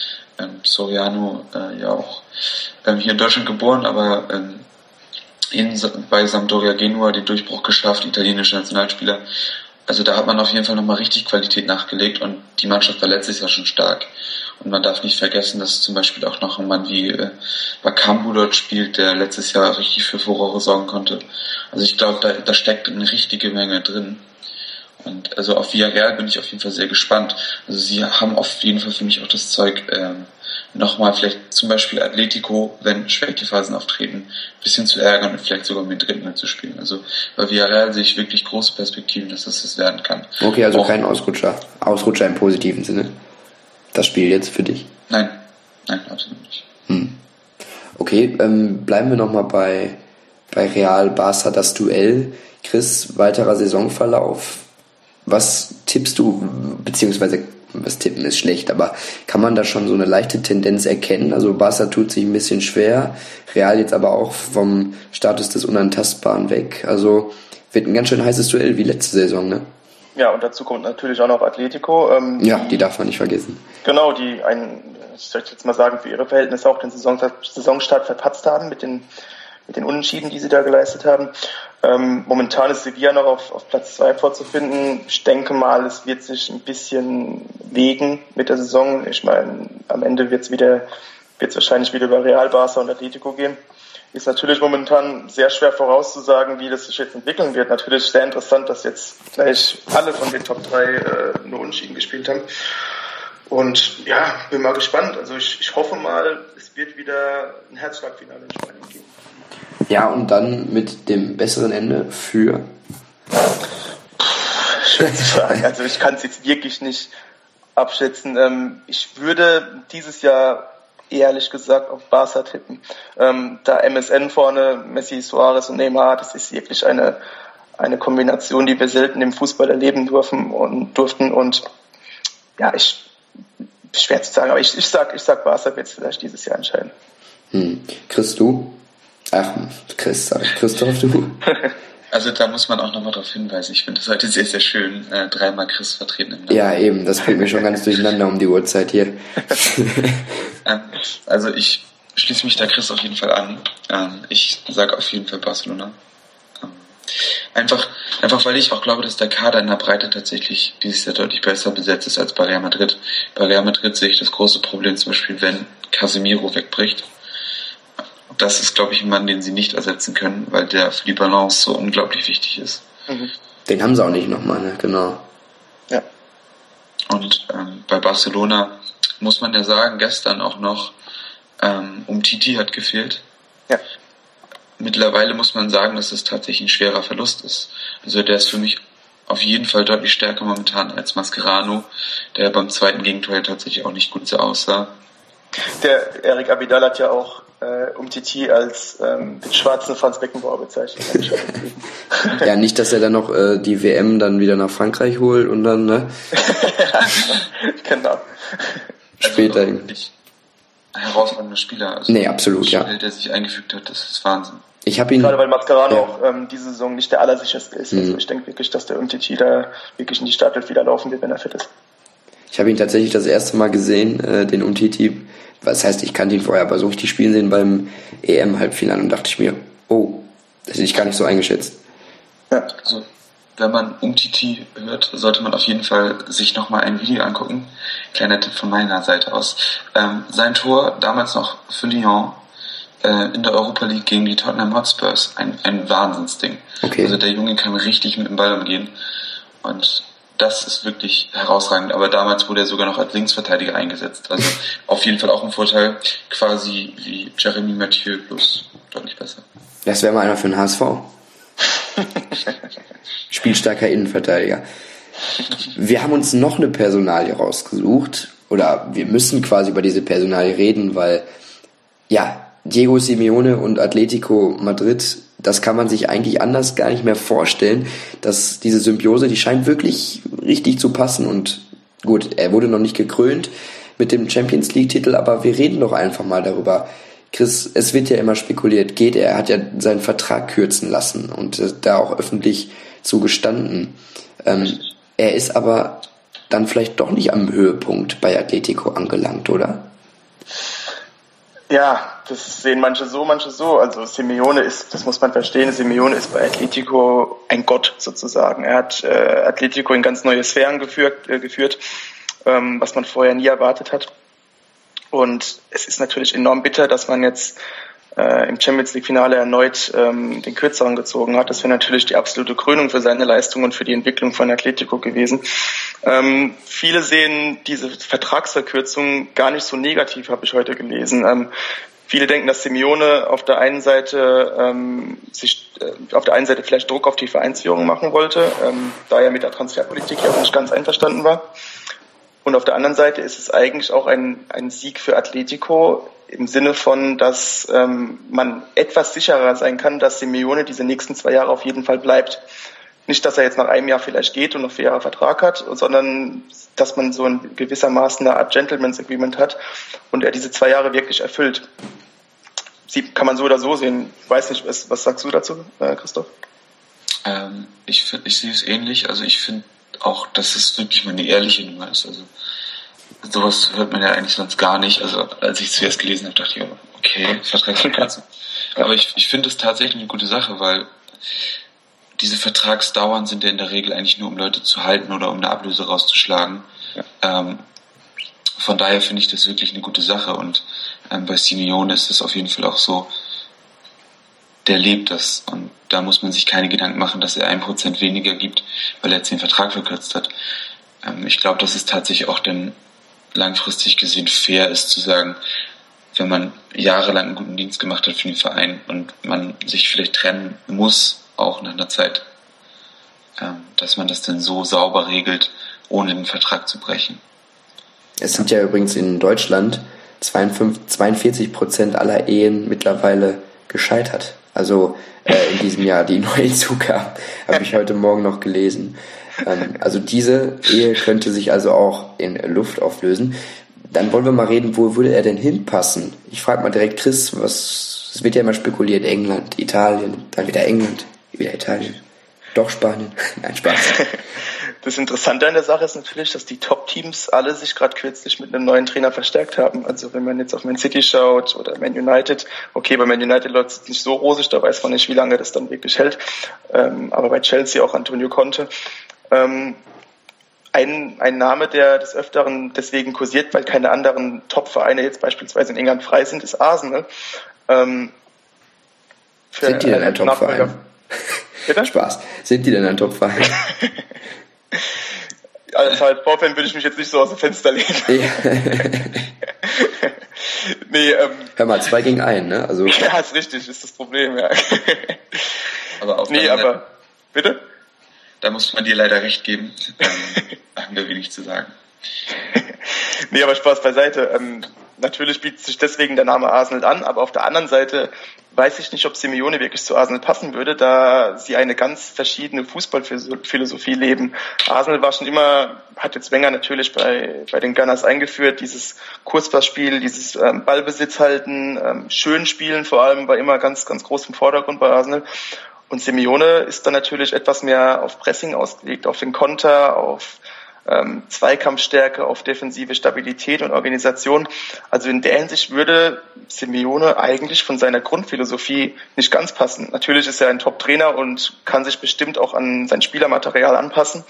Soriano ja auch hier in Deutschland geboren, aber in, bei Sampdoria Genua den Durchbruch geschafft, italienischer Nationalspieler. Also da hat man auf jeden Fall nochmal richtig Qualität nachgelegt und die Mannschaft war letztes Jahr schon stark. Und man darf nicht vergessen, dass zum Beispiel auch noch ein Mann wie äh, Bakambu dort spielt, der letztes Jahr richtig für Furore sorgen konnte. Also ich glaube, da, da steckt eine richtige Menge drin. Und also auf Villarreal bin ich auf jeden Fall sehr gespannt. Also sie haben auf jeden Fall für mich auch das Zeug, ähm, nochmal vielleicht zum Beispiel Atletico, wenn Schwächephasen auftreten, ein bisschen zu ärgern und vielleicht sogar mit dritten mitzuspielen. Also bei Villarreal sehe ich wirklich große Perspektiven, dass das das werden kann. Okay, also auch kein Ausrutscher. Ausrutscher im positiven Sinne. Das Spiel jetzt für dich? Nein, nein, absolut nicht. Hm. Okay, ähm, bleiben wir nochmal bei, bei Real Barca, das Duell. Chris, weiterer Saisonverlauf. Was tippst du, beziehungsweise was tippen ist schlecht, aber kann man da schon so eine leichte Tendenz erkennen? Also Barca tut sich ein bisschen schwer, Real jetzt aber auch vom Status des Unantastbaren weg. Also wird ein ganz schön heißes Duell wie letzte Saison, ne? Ja, und dazu kommt natürlich auch noch Atletico. Ähm, ja, die darf man nicht vergessen. Genau, die einen, ich soll jetzt mal sagen, für ihre Verhältnisse auch den Saisonstart, Saisonstart verpatzt haben mit den mit den Unentschieden, die sie da geleistet haben. Ähm, momentan ist Sevilla noch auf, auf Platz zwei vorzufinden. Ich denke mal, es wird sich ein bisschen wegen mit der Saison. Ich meine, am Ende wird es wieder, wird es wahrscheinlich wieder über Real, Barca und Atletico gehen. Ist natürlich momentan sehr schwer vorauszusagen, wie das sich jetzt entwickeln wird. Natürlich sehr interessant, dass jetzt gleich alle von den Top drei äh, nur Unentschieden gespielt haben. Und ja, bin mal gespannt. Also ich, ich hoffe mal, es wird wieder ein Herzschlagfinale in Spanien geben. Ja, und dann mit dem besseren Ende für... Schön zu sagen. Also ich kann es jetzt wirklich nicht abschätzen. Ähm, ich würde dieses Jahr ehrlich gesagt auf Barca tippen. Ähm, da M S N vorne, Messi, Suarez und Neymar, das ist wirklich eine, eine Kombination, die wir selten im Fußball erleben dürfen und durften. Und ja, ich schwer zu sagen, aber ich, ich sag, ich sag Barca wird es vielleicht dieses Jahr entscheiden. Hm. Chris, du? Ach, Chris, sag ich. Christoph, du? Also da muss man auch nochmal darauf hinweisen. Ich finde es heute sehr, sehr schön, äh, dreimal Chris vertreten im Namen. Ja, eben. Das bringt mich schon ganz durcheinander um die Uhrzeit hier. ähm, also ich schließe mich da Chris auf jeden Fall an. Ähm, ich sage auf jeden Fall Barcelona. Ähm, einfach, einfach weil ich auch glaube, dass der Kader in der Breite tatsächlich dieses Jahr deutlich besser besetzt ist als bei Real Madrid. Bei Real Madrid sehe ich das große Problem zum Beispiel, wenn Casemiro wegbricht. Das ist, glaube ich, ein Mann, den sie nicht ersetzen können, weil der für die Balance so unglaublich wichtig ist. Mhm. Den haben sie auch nicht nochmal, ne? Genau. Ja. Und ähm, bei Barcelona muss man ja sagen, gestern auch noch, ähm, Umtiti hat gefehlt. Ja. mittlerweile muss man sagen, dass es tatsächlich ein schwerer Verlust ist. Also der ist für mich auf jeden Fall deutlich stärker momentan als Mascherano, der beim zweiten Gegentor tatsächlich auch nicht gut so aussah. Der Eric Abidal hat ja auch äh, Umtiti als ähm, den schwarzen Franz Beckenbauer bezeichnet. Ja, nicht, dass er dann noch äh, die W M dann wieder nach Frankreich holt und dann, ne? Genau. Später. Also nicht herausragender Spieler. Also nee, absolut, so ja. schnell, der sich eingefügt hat, das ist Wahnsinn. Ich habe ihn. Gerade weil Mascherano ja. auch ähm, diese Saison nicht der allersicherste ist. Mhm. Also ich denke wirklich, dass der Umtiti da wirklich in die Startelf wieder laufen wird, wenn er fit ist. Ich habe ihn tatsächlich das erste Mal gesehen, äh, den Umtiti. Was heißt, ich kannte ihn vorher, aber so richtig spielen sehen beim E M-Halbfinale und dachte ich mir, oh, das hätte ich gar nicht so eingeschätzt. Ja. Also, wenn man Umtiti hört, sollte man auf jeden Fall sich nochmal ein Video angucken. Kleiner Tipp von meiner Seite aus. Ähm, sein Tor, damals noch für Lyon, äh, in der Europa League gegen die Tottenham Hotspurs. Ein, ein Wahnsinnsding. Okay. Also der Junge kann richtig mit dem Ball umgehen. Und das ist wirklich herausragend. Aber damals wurde er sogar noch als Linksverteidiger eingesetzt. Also auf jeden Fall auch ein Vorteil. Quasi wie Jeremy Mathieu, bloß deutlich besser. Das wäre mal einer für den H S V. Spielstarker Innenverteidiger. Wir haben uns noch eine Personalie rausgesucht. Oder wir müssen quasi über diese Personalie reden, weil ja, Diego Simeone und Atletico Madrid, das kann man sich eigentlich anders gar nicht mehr vorstellen, dass diese Symbiose, die scheint wirklich richtig zu passen. Und gut, er wurde noch nicht gekrönt mit dem Champions League-Titel, aber wir reden doch einfach mal darüber. Chris, es wird ja immer spekuliert, geht er, er hat ja seinen Vertrag kürzen lassen und äh, da auch öffentlich zugestanden. Ähm, er ist aber dann vielleicht doch nicht am Höhepunkt bei Atletico angelangt, oder? Ja, das sehen manche so, manche so. Also Simeone ist, das muss man verstehen, Simeone ist bei Atletico ein Gott sozusagen. Er hat äh, Atletico in ganz neue Sphären geführt, äh, geführt ähm, was man vorher nie erwartet hat. Und es ist natürlich enorm bitter, dass man jetzt äh, im Champions League Finale erneut ähm, den Kürzeren gezogen hat. Das wäre natürlich die absolute Krönung für seine Leistung und für die Entwicklung von Atletico gewesen. Ähm, viele sehen diese Vertragsverkürzung gar nicht so negativ, habe ich heute gelesen. Ähm, viele denken, dass Simeone auf der einen Seite ähm, sich äh, auf der einen Seite vielleicht Druck auf die Vereinsführung machen wollte, ähm, da er mit der Transferpolitik ja auch nicht ganz einverstanden war. Und auf der anderen Seite ist es eigentlich auch ein, ein Sieg für Atletico im Sinne von, dass ähm, man etwas sicherer sein kann, dass Simeone diese nächsten zwei Jahre auf jeden Fall bleibt. Nicht, dass er jetzt nach einem Jahr vielleicht geht und noch vier Jahre Vertrag hat, sondern dass man so in gewissermaßen eine Art Gentleman's Agreement hat und er diese zwei Jahre wirklich erfüllt. Sie kann man so oder so sehen. Ich weiß nicht, was, was sagst du dazu, äh, Christoph? Ähm, ich find, ich sehe es ähnlich. Also ich finde auch, dass es wirklich mal eine ehrliche Nummer ist. Also sowas hört man ja eigentlich sonst gar nicht. Also als ich es zuerst gelesen habe, dachte ich, okay, Vertragsverkürzung. Aber ich, ich finde es tatsächlich eine gute Sache, weil diese Vertragsdauern sind ja in der Regel eigentlich nur, um Leute zu halten oder um eine Ablöse rauszuschlagen. Ja. Ähm, von daher finde ich das wirklich eine gute Sache. Und ähm, bei Simeone ist es auf jeden Fall auch so, der lebt das. Und da muss man sich keine Gedanken machen, dass er ein Prozent weniger gibt, weil er jetzt den Vertrag verkürzt hat. Ähm, ich glaube, dass es tatsächlich auch dann langfristig gesehen fair ist zu sagen, wenn man jahrelang einen guten Dienst gemacht hat für den Verein und man sich vielleicht trennen muss, auch nach einer Zeit, ähm, dass man das dann so sauber regelt, ohne den Vertrag zu brechen. Es sind ja übrigens in Deutschland zweiundvierzig Prozent aller Ehen mittlerweile gescheitert. Also äh, in diesem Jahr, die neu hinzukam, habe ich heute Morgen noch gelesen. Ähm, also diese Ehe könnte sich also auch in Luft auflösen. Dann wollen wir mal reden, wo würde er denn hinpassen? Ich frage mal direkt Chris, was, es wird ja immer spekuliert, England, Italien, dann wieder England, wieder Italien, doch Spanien, nein, Spaß. Das Interessante an der Sache ist natürlich, dass die Top-Teams alle sich gerade kürzlich mit einem neuen Trainer verstärkt haben. Also wenn man jetzt auf Man City schaut oder Man United, okay, bei Man United läuft es nicht so rosig, da weiß man nicht, wie lange das dann wirklich hält. Ähm, aber bei Chelsea auch Antonio Conte. Ähm, ein, ein Name, der des Öfteren deswegen kursiert, weil keine anderen Top-Vereine jetzt beispielsweise in England frei sind, ist Arsenal. Ähm, sind die denn ein Top-Verein? Bitte? Spaß. Sind die denn ein Top-Verein? Als H S V-Fan würde ich mich jetzt nicht so aus dem Fenster lehnen. Ja. nee, ähm, Hör mal, zwei gegen einen, ne? Also. Ja, ist richtig, ist das Problem, ja. Aber auf nee, aber, Seite, bitte? Da muss man dir leider recht geben. Ähm, haben wir wenig zu sagen. nee, aber Spaß beiseite. Ähm, natürlich bietet sich deswegen der Name Arsenal an, aber auf der anderen Seite weiß ich nicht, ob Simeone wirklich zu Arsenal passen würde, da sie eine ganz verschiedene Fußballphilosophie leben. Arsenal war schon immer, hat jetzt Wenger natürlich bei, bei den Gunners eingeführt, dieses Kurzpassspiel, dieses ähm, Ballbesitz halten, ähm, schön spielen vor allem war immer ganz, ganz groß im Vordergrund bei Arsenal. Und Simeone ist dann natürlich etwas mehr auf Pressing ausgelegt, auf den Konter, auf ähm, Zweikampfstärke, auf defensive Stabilität und Organisation. Also in der Hinsicht würde Simeone eigentlich von seiner Grundphilosophie nicht ganz passen. Natürlich ist er ein Top-Trainer und kann sich bestimmt auch an sein Spielermaterial anpassen.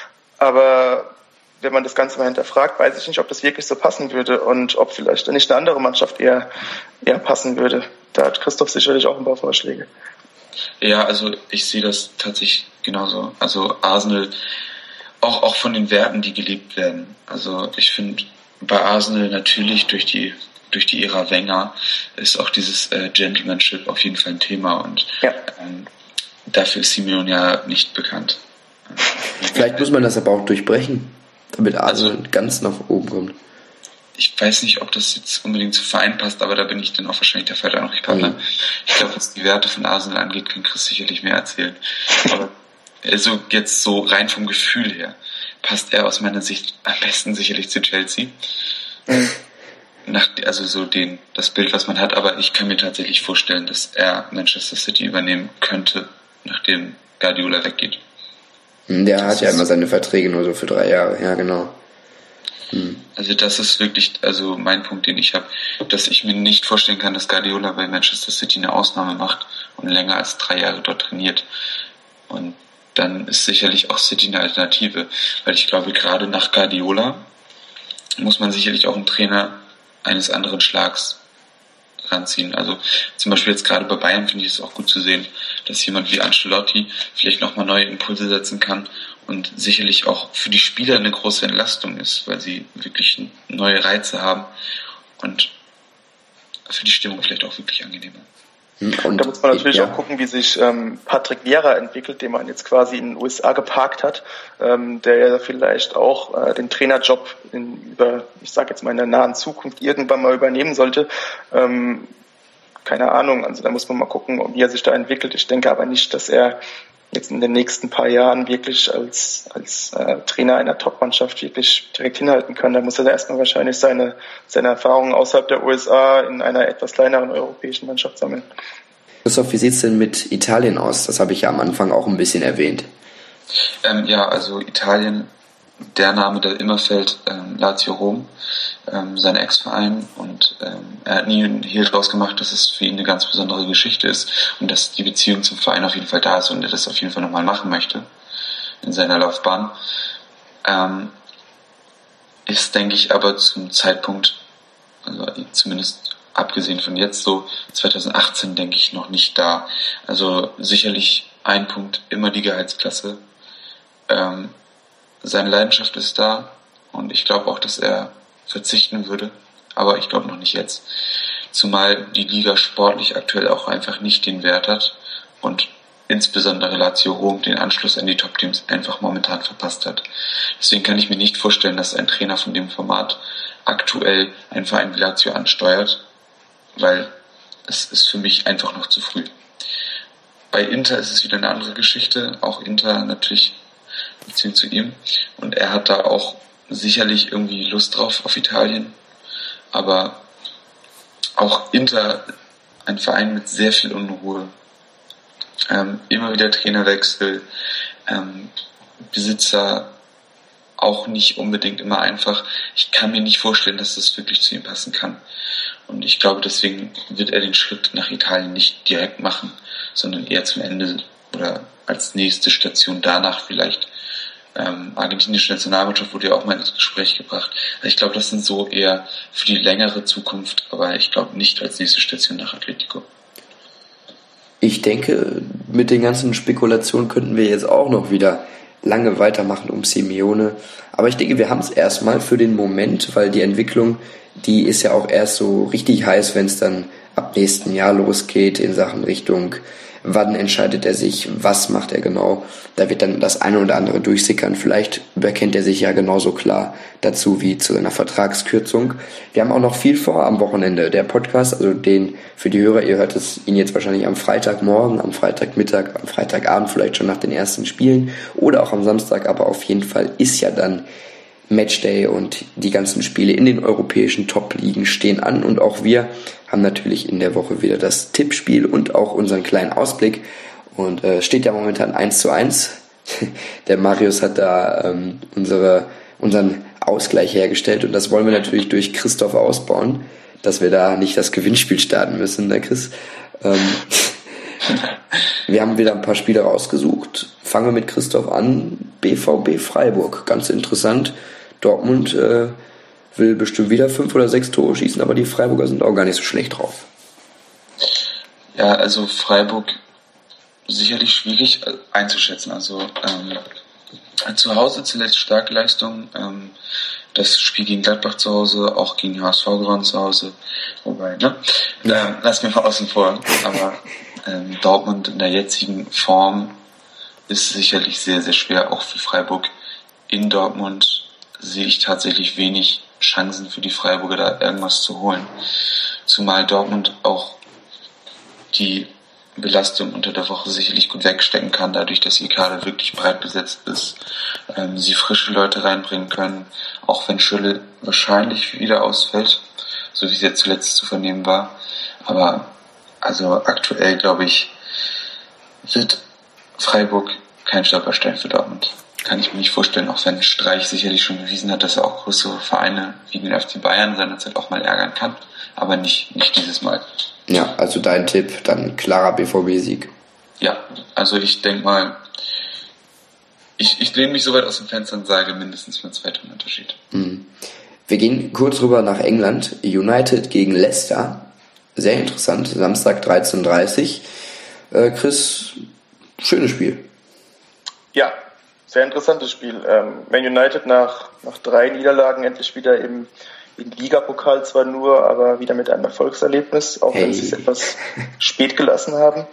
Aber wenn man das Ganze mal hinterfragt, weiß ich nicht, ob das wirklich so passen würde und ob vielleicht nicht eine andere Mannschaft eher, eher passen würde. Da hat Christoph sicherlich auch ein paar Vorschläge. Ja, also ich sehe das tatsächlich genauso. Also Arsenal, auch, auch von den Werten, die gelebt werden. Also ich finde bei Arsenal natürlich durch die durch die Ära Wenger ist auch dieses äh, Gentlemanship auf jeden Fall ein Thema und ja. ähm, dafür ist Simeone ja nicht bekannt. Vielleicht muss man das aber auch durchbrechen, damit Arsenal also, ganz nach oben kommt. Ich weiß nicht, ob das jetzt unbedingt zu Verein passt, aber da bin ich dann auch wahrscheinlich der falsche Ansprechpartner. Mhm. Ich glaube, was die Werte von Arsenal angeht, kann Chris sicherlich mehr erzählen. Aber also jetzt so rein vom Gefühl her passt er aus meiner Sicht am besten sicherlich zu Chelsea. Mhm. Nach, also so den, das Bild, was man hat, aber ich kann mir tatsächlich vorstellen, dass er Manchester City übernehmen könnte, nachdem Guardiola weggeht. Der das hat ja immer seine Verträge nur so für drei Jahre, ja genau. Also das ist wirklich also mein Punkt, den ich habe, dass ich mir nicht vorstellen kann, dass Guardiola bei Manchester City eine Ausnahme macht und länger als drei Jahre dort trainiert. Und dann ist sicherlich auch City eine Alternative, weil ich glaube, gerade nach Guardiola muss man sicherlich auch einen Trainer eines anderen Schlags ranziehen. Also zum Beispiel jetzt gerade bei Bayern finde ich es auch gut zu sehen, dass jemand wie Ancelotti vielleicht nochmal neue Impulse setzen kann und sicherlich auch für die Spieler eine große Entlastung ist, weil sie wirklich neue Reize haben und für die Stimmung vielleicht auch wirklich angenehmer. Und da muss man natürlich ja. auch gucken, wie sich ähm, Patrick Vieira entwickelt, den man jetzt quasi in den U S A geparkt hat, ähm, der ja vielleicht auch äh, den Trainerjob in, über, ich sage jetzt mal in der nahen Zukunft irgendwann mal übernehmen sollte. Ähm, keine Ahnung, also da muss man mal gucken, wie er sich da entwickelt. Ich denke aber nicht, dass er jetzt in den nächsten paar Jahren wirklich als als äh, Trainer einer Top-Mannschaft wirklich direkt hinhalten kann. Da muss er da erstmal wahrscheinlich seine seine Erfahrungen außerhalb der U S A in einer etwas kleineren europäischen Mannschaft sammeln. Christoph, wie sieht's denn mit Italien aus? Das habe ich ja am Anfang auch ein bisschen erwähnt. Ähm, ja, also Italien, der Name, der immer fällt, ähm, Lazio Rom, ähm, sein Ex-Verein, und ähm, er hat nie einen Hehl draus gemacht, dass es für ihn eine ganz besondere Geschichte ist und dass die Beziehung zum Verein auf jeden Fall da ist und er das auf jeden Fall nochmal machen möchte in seiner Laufbahn. Ähm, ist, denke ich, aber zum Zeitpunkt, also zumindest abgesehen von jetzt so zwanzig achtzehn, denke ich, noch nicht da. Also sicherlich ein Punkt, immer die Gehaltsklasse. Ähm, seine Leidenschaft ist da und ich glaube auch, dass er verzichten würde, aber ich glaube noch nicht jetzt. Zumal die Liga sportlich aktuell auch einfach nicht den Wert hat und insbesondere Lazio Rom den Anschluss an die Top-Teams einfach momentan verpasst hat. Deswegen kann ich mir nicht vorstellen, dass ein Trainer von dem Format aktuell einen Verein wie Lazio ansteuert, weil es ist für mich einfach noch zu früh. Bei Inter ist es wieder eine andere Geschichte, auch Inter natürlich Beziehung zu ihm, und er hat da auch sicherlich irgendwie Lust drauf auf Italien, aber auch Inter, ein Verein mit sehr viel Unruhe, ähm, immer wieder Trainerwechsel, ähm, Besitzer auch nicht unbedingt immer einfach. Ich kann mir nicht vorstellen, dass das wirklich zu ihm passen kann. Und ich glaube, deswegen wird er den Schritt nach Italien nicht direkt machen, sondern eher zum Ende oder als nächste Station danach vielleicht. Ähm, argentinische Nationalmannschaft wurde ja auch mal ins Gespräch gebracht. Also ich glaube, das sind so eher für die längere Zukunft, aber ich glaube nicht als nächste Station nach Atletico. Ich denke, mit den ganzen Spekulationen könnten wir jetzt auch noch wieder lange weitermachen um Simeone. Aber ich denke, wir haben es erstmal für den Moment, weil die Entwicklung, die ist ja auch erst so richtig heiß, wenn es dann ab nächsten Jahr losgeht in Sachen Richtung, wann entscheidet er sich, was macht er genau. Da wird dann das eine oder andere durchsickern. Vielleicht bekennt er sich ja genauso klar dazu wie zu einer Vertragskürzung. Wir haben auch noch viel vor am Wochenende. Der Podcast, also den für die Hörer, ihr hört es ihn jetzt wahrscheinlich am Freitagmorgen, am Freitagmittag, am Freitagabend vielleicht schon nach den ersten Spielen oder auch am Samstag, aber auf jeden Fall ist ja dann Matchday und die ganzen Spiele in den europäischen Top-Ligen stehen an und auch wir haben natürlich in der Woche wieder das Tippspiel und auch unseren kleinen Ausblick und äh, steht ja momentan eins zu eins. Der Marius hat da ähm, unsere, unseren Ausgleich hergestellt und das wollen wir natürlich durch Christoph ausbauen, dass wir da nicht das Gewinnspiel starten müssen, ne Chris? Ähm, wir haben wieder ein paar Spiele rausgesucht. Fangen wir mit Christoph an. B V B Freiburg, ganz interessant. Dortmund äh, will bestimmt wieder fünf oder sechs Tore schießen, aber die Freiburger sind auch gar nicht so schlecht drauf. Ja, also Freiburg sicherlich schwierig einzuschätzen. Also ähm, zu Hause zuletzt starke Leistung. Ähm, das Spiel gegen Gladbach zu Hause, auch gegen H S V gewonnen zu Hause. Wobei, ne? Ähm, lass mir mal außen vor. Aber ähm, Dortmund in der jetzigen Form ist sicherlich sehr, sehr schwer, auch für Freiburg. In Dortmund sehe ich tatsächlich wenig Chancen für die Freiburger, da irgendwas zu holen. Zumal Dortmund auch die Belastung unter der Woche sicherlich gut wegstecken kann, dadurch, dass ihr Kader wirklich breit besetzt ist. Ähm, sie frische Leute reinbringen können, auch wenn Schülle wahrscheinlich wieder ausfällt, so wie es jetzt zuletzt zu vernehmen war. Aber also aktuell, glaube ich, wird Freiburg kein Stolperstein für Dortmund. Kann ich mir nicht vorstellen, auch wenn Streich sicherlich schon bewiesen hat, dass er auch größere Vereine wie den F C Bayern seinerzeit auch mal ärgern kann, aber nicht, nicht dieses Mal. Ja, also dein Tipp, dann klarer B V B-Sieg. Ja, also ich denke mal, ich, ich lehne mich so weit aus dem Fenster und sage mindestens mit zwei Toren Unterschied. Mhm. Wir gehen kurz rüber nach England. United gegen Leicester. Sehr interessant, Samstag dreizehn Uhr dreißig. Äh, Chris, schönes Spiel. Ja, sehr interessantes Spiel. Ähm, Man United nach, nach drei Niederlagen endlich wieder im, im Ligapokal zwar nur, aber wieder mit einem Erfolgserlebnis, auch hey. wenn sie es etwas spät gelassen haben.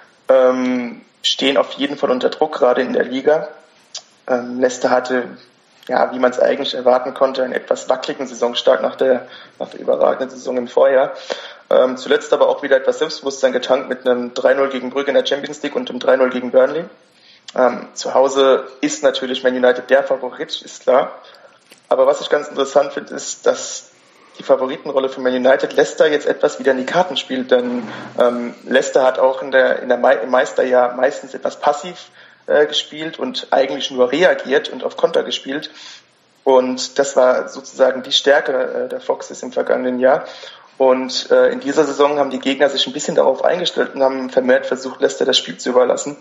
Ähm, stehen auf jeden Fall unter Druck, gerade in der Liga. Ähm, Leicester hatte, ja, wie man es eigentlich erwarten konnte, einen etwas wackeligen Saisonstart nach der, nach der überragenden Saison im Vorjahr. Ähm, zuletzt aber auch wieder etwas Selbstbewusstsein getankt mit einem drei null gegen Brügge in der Champions League und einem drei null gegen Burnley. Ähm, zu Hause ist natürlich Man United der Favorit, ist klar. Aber was ich ganz interessant finde, ist, dass die Favoritenrolle von Man United Leicester jetzt etwas wieder in die Karten spielt. Denn ähm, Leicester hat auch in der, in der Me- im Meisterjahr meistens etwas passiv äh, gespielt und eigentlich nur reagiert und auf Konter gespielt. Und das war sozusagen die Stärke äh, der Foxes im vergangenen Jahr. Und äh, in dieser Saison haben die Gegner sich ein bisschen darauf eingestellt und haben vermehrt versucht, Leicester das Spiel zu überlassen.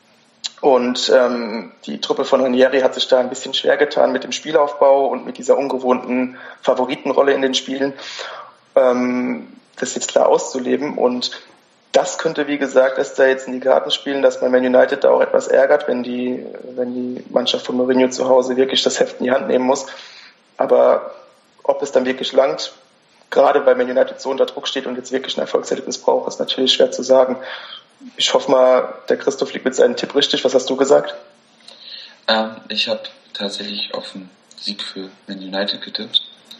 Und ähm, die Truppe von Ranieri hat sich da ein bisschen schwer getan mit dem Spielaufbau und mit dieser ungewohnten Favoritenrolle in den Spielen, ähm, das jetzt klar auszuleben. Und das könnte, wie gesagt, erst da jetzt in die Karten spielen, dass man Man United da auch etwas ärgert, wenn die, wenn die Mannschaft von Mourinho zu Hause wirklich das Heft in die Hand nehmen muss. Aber ob es dann wirklich langt, gerade weil Man United so unter Druck steht und jetzt wirklich ein Erfolgserlebnis braucht, ist natürlich schwer zu sagen. Ich hoffe mal, der Christoph liegt mit seinem Tipp richtig. Was hast du gesagt? Ähm, ich habe tatsächlich auf einen Sieg für Man United getippt.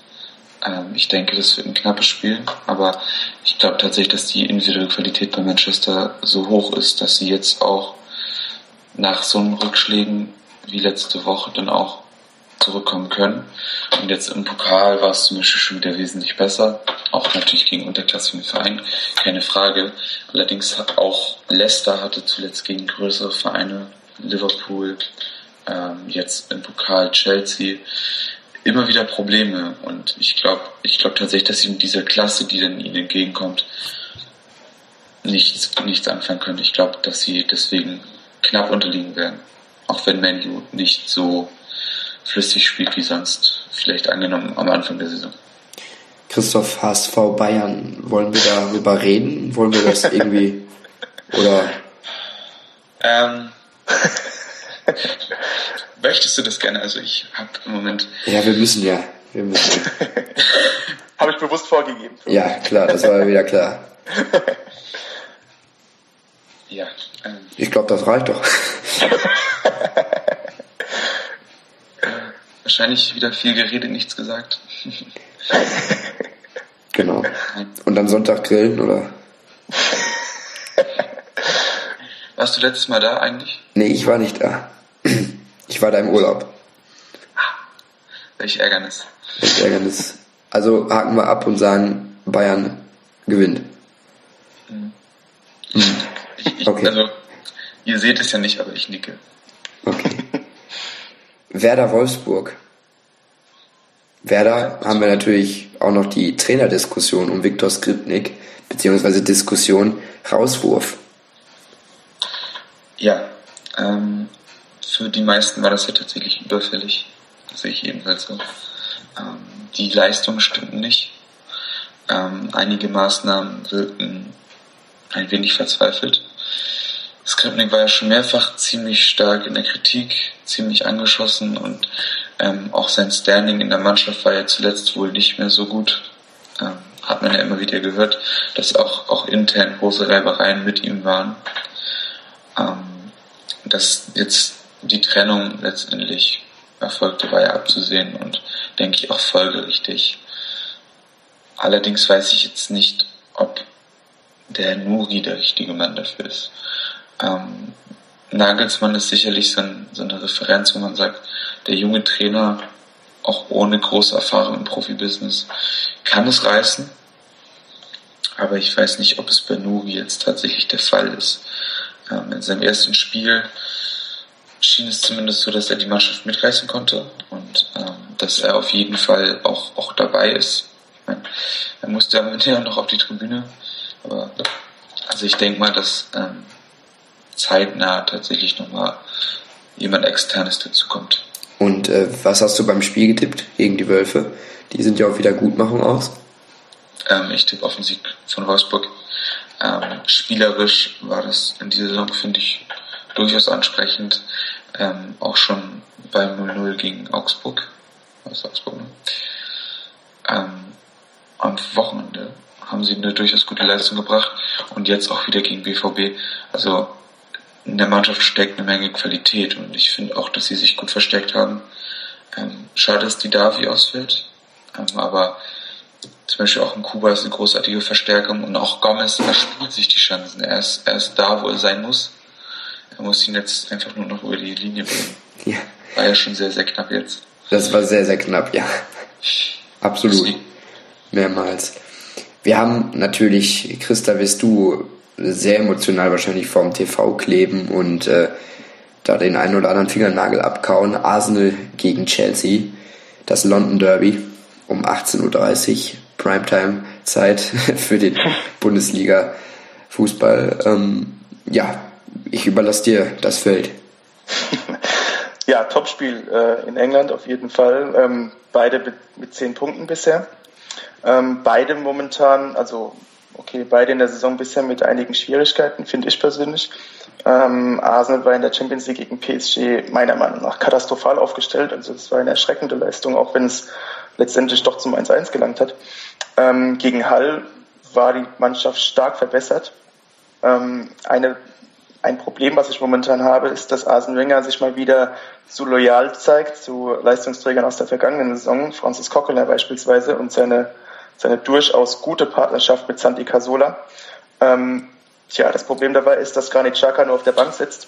Ähm, ich denke, das wird ein knappes Spiel, aber ich glaube tatsächlich, dass die individuelle Qualität bei Manchester so hoch ist, dass sie jetzt auch nach so einem Rückschlägen wie letzte Woche dann auch zurückkommen können. Und jetzt im Pokal war es zum Beispiel schon wieder wesentlich besser. Auch natürlich gegen unterklassigen Verein, keine Frage. Allerdings hat auch Leicester hatte zuletzt gegen größere Vereine, Liverpool, ähm, jetzt im Pokal Chelsea, immer wieder Probleme. Und ich glaube ich glaube tatsächlich, dass sie mit dieser Klasse, die dann ihnen entgegenkommt, nichts, nichts anfangen können. Ich glaube, dass sie deswegen knapp unterliegen werden. Auch wenn Man U nicht so flüssig spielt wie sonst, vielleicht angenommen am Anfang der Saison. Christoph, H S V Bayern, wollen wir darüber reden? Wollen wir das irgendwie, oder? Ähm, Möchtest du das gerne? Also ich habe im Moment... Ja, wir müssen ja. Wir müssen. Habe ich bewusst vorgegeben. Ja, klar, das war wieder klar. Ja. Ähm, ich glaube, das reicht doch. Wahrscheinlich wieder viel geredet, nichts gesagt. Genau. Und dann Sonntag grillen, oder? Warst du letztes Mal da eigentlich? Nee, ich war nicht da. Ich war da im Urlaub. Welch Ärgernis. Welch Ärgernis. Also haken wir ab und sagen, Bayern gewinnt. Mhm. Mhm. Ich, ich, okay. Also, ihr seht es ja nicht, aber ich nicke. Okay. Werder Wolfsburg. Werder haben wir natürlich auch noch die Trainerdiskussion um Viktor Skripnik, beziehungsweise Diskussion Rauswurf. Ja, ähm, für die meisten war das ja tatsächlich überfällig. Das sehe ich ebenfalls so. Ähm, die Leistungen stimmten nicht. Ähm, einige Maßnahmen wirkten ein wenig verzweifelt. Skripnik war ja schon mehrfach ziemlich stark in der Kritik, ziemlich angeschossen und ähm, auch sein Standing in der Mannschaft war ja zuletzt wohl nicht mehr so gut. Ähm, hat man ja immer wieder gehört, dass auch, auch intern große Reibereien mit ihm waren. Ähm, dass jetzt die Trennung letztendlich erfolgte, war ja abzusehen und denke ich auch folgerichtig. Allerdings weiß ich jetzt nicht, ob der Nuri der richtige Mann dafür ist. Ähm, Nagelsmann ist sicherlich so, ein, so eine Referenz, wo man sagt, der junge Trainer, auch ohne große Erfahrung im Profibusiness, kann es reißen. Aber ich weiß nicht, ob es bei Nuri jetzt tatsächlich der Fall ist. Ähm, in seinem ersten Spiel schien es zumindest so, dass er die Mannschaft mitreißen konnte und ähm, dass er auf jeden Fall auch, auch dabei ist. Ich meine, er musste am Ende ja noch auf die Tribüne, aber also ich denke mal, dass ähm, zeitnah tatsächlich nochmal jemand Externes dazukommt. Und äh, was hast du beim Spiel getippt gegen die Wölfe? Die sind ja auf Wiedergutmachung aus. Ähm, ich tippe auf den Sieg von Wolfsburg. Ähm, spielerisch war das in dieser Saison, finde ich, durchaus ansprechend. Ähm, auch schon beim null null gegen Augsburg. Was Augsburg, ne? Ähm, am Wochenende haben sie eine durchaus gute Leistung gebracht und jetzt auch wieder gegen B V B. Also in der Mannschaft steckt eine Menge Qualität und ich finde auch, dass sie sich gut versteckt haben. Ähm, schade, dass die Davi ausfällt, ähm, aber zum Beispiel auch in Kuba ist eine großartige Verstärkung und auch Gomez erspielt sich die Chancen. Er ist, er ist da, wo er sein muss. Er muss ihn jetzt einfach nur noch über die Linie bringen. Ja. War ja schon sehr, sehr knapp jetzt. Das war sehr, sehr knapp, ja. Absolut. Mehrmals. Wir haben natürlich, Christa, wirst du sehr emotional wahrscheinlich vorm T V kleben und äh, da den einen oder anderen Fingernagel abkauen. Arsenal gegen Chelsea, das London Derby um achtzehn Uhr dreißig, Primetime-Zeit für den Bundesliga-Fußball. Ähm, ja, ich überlasse dir das Feld. Ja, Topspiel äh, in England auf jeden Fall. Ähm, beide mit, mit zehn Punkten bisher. Ähm, beide momentan, also okay, beide in der Saison bisher mit einigen Schwierigkeiten, finde ich persönlich. Ähm, Arsenal war in der Champions League gegen P S G meiner Meinung nach katastrophal aufgestellt. Also es war eine erschreckende Leistung, auch wenn es letztendlich doch zum eins eins gelangt hat. Ähm, gegen Hull war die Mannschaft stark verbessert. Ähm, eine, ein Problem, was ich momentan habe, ist, dass Arsene Wenger sich mal wieder zu loyal zeigt zu Leistungsträgern aus der vergangenen Saison, Francis Coquelin beispielsweise, und seine, seine durchaus gute Partnerschaft mit Santi Cazorla. Ähm, tja, das Problem dabei ist, dass Granit Xhaka nur auf der Bank sitzt,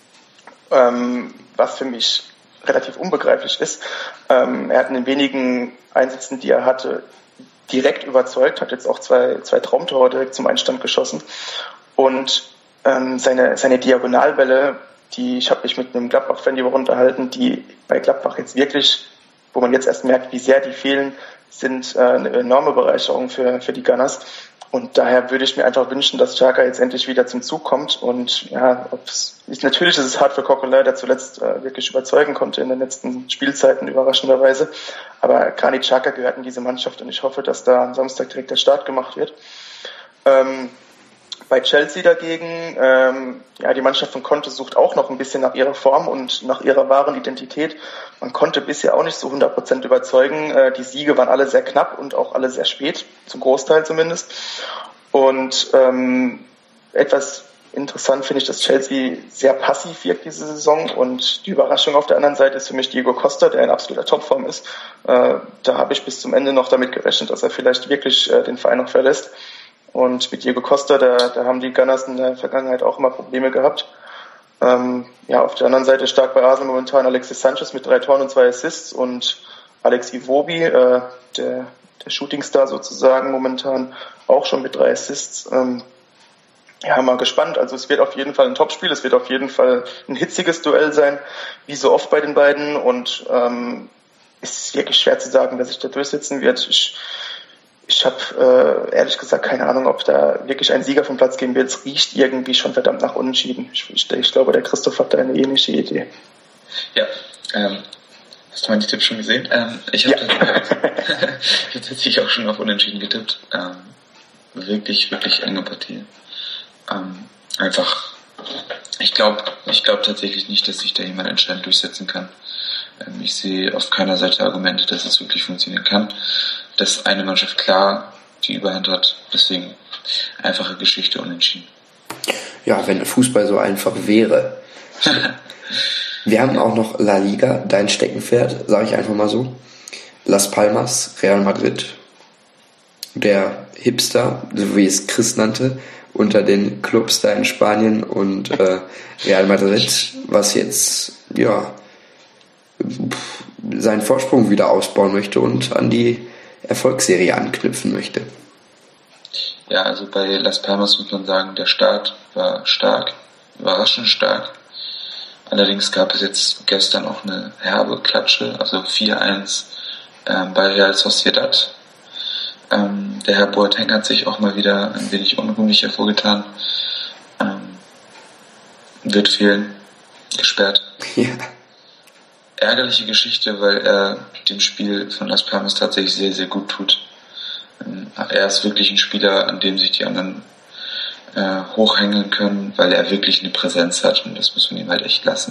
ähm, was für mich relativ unbegreiflich ist. Ähm, er hat in den wenigen Einsätzen, die er hatte, direkt überzeugt, hat jetzt auch zwei, zwei Traumtore direkt zum Einstand geschossen. Und ähm, seine, seine Diagonalbälle, die, ich habe mich mit einem Gladbach-Fan die Woche unterhalten, die bei Gladbach jetzt wirklich, wo man jetzt erst merkt, wie sehr die fehlen, sind äh, eine enorme Bereicherung für, für die Gunners. Und daher würde ich mir einfach wünschen, dass Xhaka jetzt endlich wieder zum Zug kommt. Und ja, ob's, ist, natürlich ist es hart für Coquelin, der zuletzt äh, wirklich überzeugen konnte in den letzten Spielzeiten, überraschenderweise. Aber Granit Xhaka gehört in diese Mannschaft und ich hoffe, dass da am Samstag direkt der Start gemacht wird. Ähm, Bei Chelsea dagegen, ähm, ja, die Mannschaft von Conte sucht auch noch ein bisschen nach ihrer Form und nach ihrer wahren Identität. Man konnte bisher auch nicht so hundert Prozent überzeugen. Äh, die Siege waren alle sehr knapp und auch alle sehr spät, zum Großteil zumindest. Und ähm, etwas interessant finde ich, dass Chelsea sehr passiv wirkt diese Saison, und die Überraschung auf der anderen Seite ist für mich Diego Costa, der in absoluter Topform ist. Äh, da habe ich bis zum Ende noch damit gerechnet, dass er vielleicht wirklich äh, den Verein noch verlässt. Und mit Diego Costa, da, da haben die Gunners in der Vergangenheit auch immer Probleme gehabt. Ähm, ja, auf der anderen Seite stark bei Arsenal momentan Alexis Sanchez mit drei Toren und zwei Assists und Alex Iwobi, äh, der, der Shootingstar sozusagen momentan, auch schon mit drei Assists. Ähm, ja, mal gespannt. Also es wird auf jeden Fall ein Topspiel, es wird auf jeden Fall ein hitziges Duell sein, wie so oft bei den beiden. Und ähm, es ist wirklich schwer zu sagen, wer sich da durchsetzen wird. Ich, Ich habe äh, ehrlich gesagt keine Ahnung, ob da wirklich ein Sieger vom Platz gehen wird. Es riecht irgendwie schon verdammt nach Unentschieden. Ich, ich, ich glaube, der Christoph hat da eine ähnliche Idee. Ja, ähm, hast du meine Tipps schon gesehen? Ähm, ich habe ja. hab tatsächlich auch schon auf Unentschieden getippt. Ähm, wirklich, wirklich enge Partie. Ähm, einfach, ich glaube ich glaub tatsächlich nicht, dass sich da jemand entscheidend durchsetzen kann. Ähm, ich sehe auf keiner Seite Argumente, dass es wirklich funktionieren kann. Dass eine Mannschaft klar die Überhand hat. Deswegen einfache Geschichte, unentschieden. Ja, wenn Fußball so einfach wäre. Wir haben auch noch La Liga, dein Steckenpferd, sage ich einfach mal so. Las Palmas, Real Madrid. Der Hipster, so wie es Chris nannte, unter den Clubs da in Spanien, und äh, Real Madrid, was jetzt ja seinen Vorsprung wieder ausbauen möchte und an die Erfolgsserie anknüpfen möchte. Ja, also bei Las Palmas muss man sagen, der Start war stark, überraschend stark. Allerdings gab es jetzt gestern auch eine herbe Klatsche, also vier eins ähm, bei Real Sociedad. Ähm, der Herr Boateng hat sich auch mal wieder ein wenig unrühmlich hervorgetan. Ähm, wird fehlen, gesperrt. Ja. Ärgerliche Geschichte, weil er dem Spiel von Las Palmas tatsächlich sehr, sehr gut tut. Er ist wirklich ein Spieler, an dem sich die anderen äh, hochhängeln können, weil er wirklich eine Präsenz hat, und das muss man ihm halt echt lassen.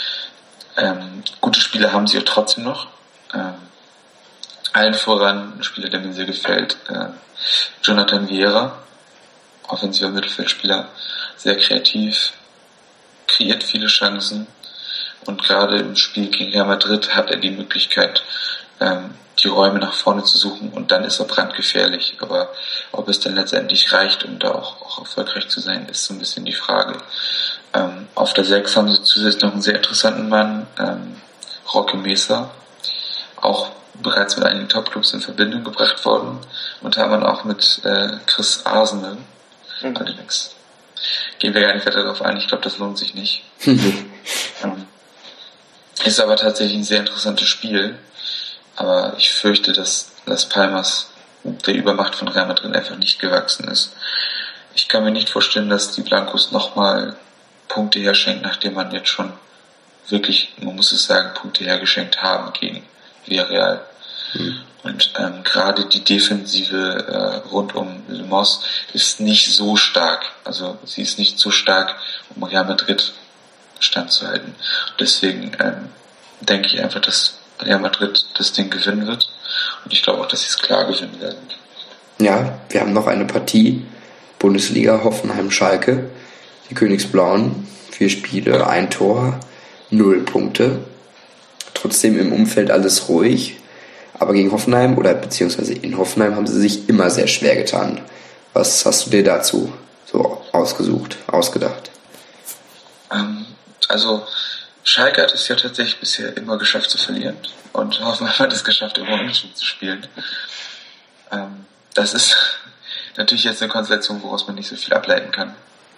Ähm, gute Spieler haben sie auch trotzdem noch. Ähm, allen voran ein Spieler, der mir sehr gefällt, äh, Jonathan Vieira, offensiver Mittelfeldspieler, sehr kreativ, kreiert viele Chancen. Und gerade im Spiel gegen Real Madrid hat er die Möglichkeit, ähm, die Räume nach vorne zu suchen, und dann ist er brandgefährlich. Aber ob es dann letztendlich reicht, um da auch, auch erfolgreich zu sein, ist so ein bisschen die Frage. Ähm, auf der sechs haben sie zusätzlich noch einen sehr interessanten Mann, ähm, Roque Mesa, auch bereits mit einigen Topclubs in Verbindung gebracht worden, unter anderem auch mit äh, Chris Arsenal. Mhm. Allerdings gehen wir gar nicht weiter darauf ein, ich glaube, das lohnt sich nicht. ähm, Ist aber tatsächlich ein sehr interessantes Spiel. Aber ich fürchte, dass Las Palmas der Übermacht von Real Madrid einfach nicht gewachsen ist. Ich kann mir nicht vorstellen, dass die Blancos nochmal Punkte herschenken, nachdem man jetzt schon wirklich, man muss es sagen, Punkte hergeschenkt haben gegen Villarreal. Mhm. Und ähm, gerade die Defensive äh, rund um Le Mans ist nicht so stark. Also sie ist nicht so stark, um Real Madrid standzuhalten. Deswegen ähm, denke ich einfach, dass Real Madrid das Ding gewinnen wird, und ich glaube auch, dass sie es klar gewinnen werden. Ja, wir haben noch eine Partie, Bundesliga, Hoffenheim-Schalke, die Königsblauen, vier Spiele, ein Tor, null Punkte, trotzdem im Umfeld alles ruhig, aber gegen Hoffenheim oder beziehungsweise in Hoffenheim haben sie sich immer sehr schwer getan. Was hast du dir dazu so ausgesucht, ausgedacht? Ähm, also Schalke hat es ja tatsächlich bisher immer geschafft zu verlieren, und Hoffenheim hat es geschafft, immer unentschieden zu spielen. Ähm, das ist natürlich jetzt eine Konstellation, woraus man nicht so viel ableiten kann.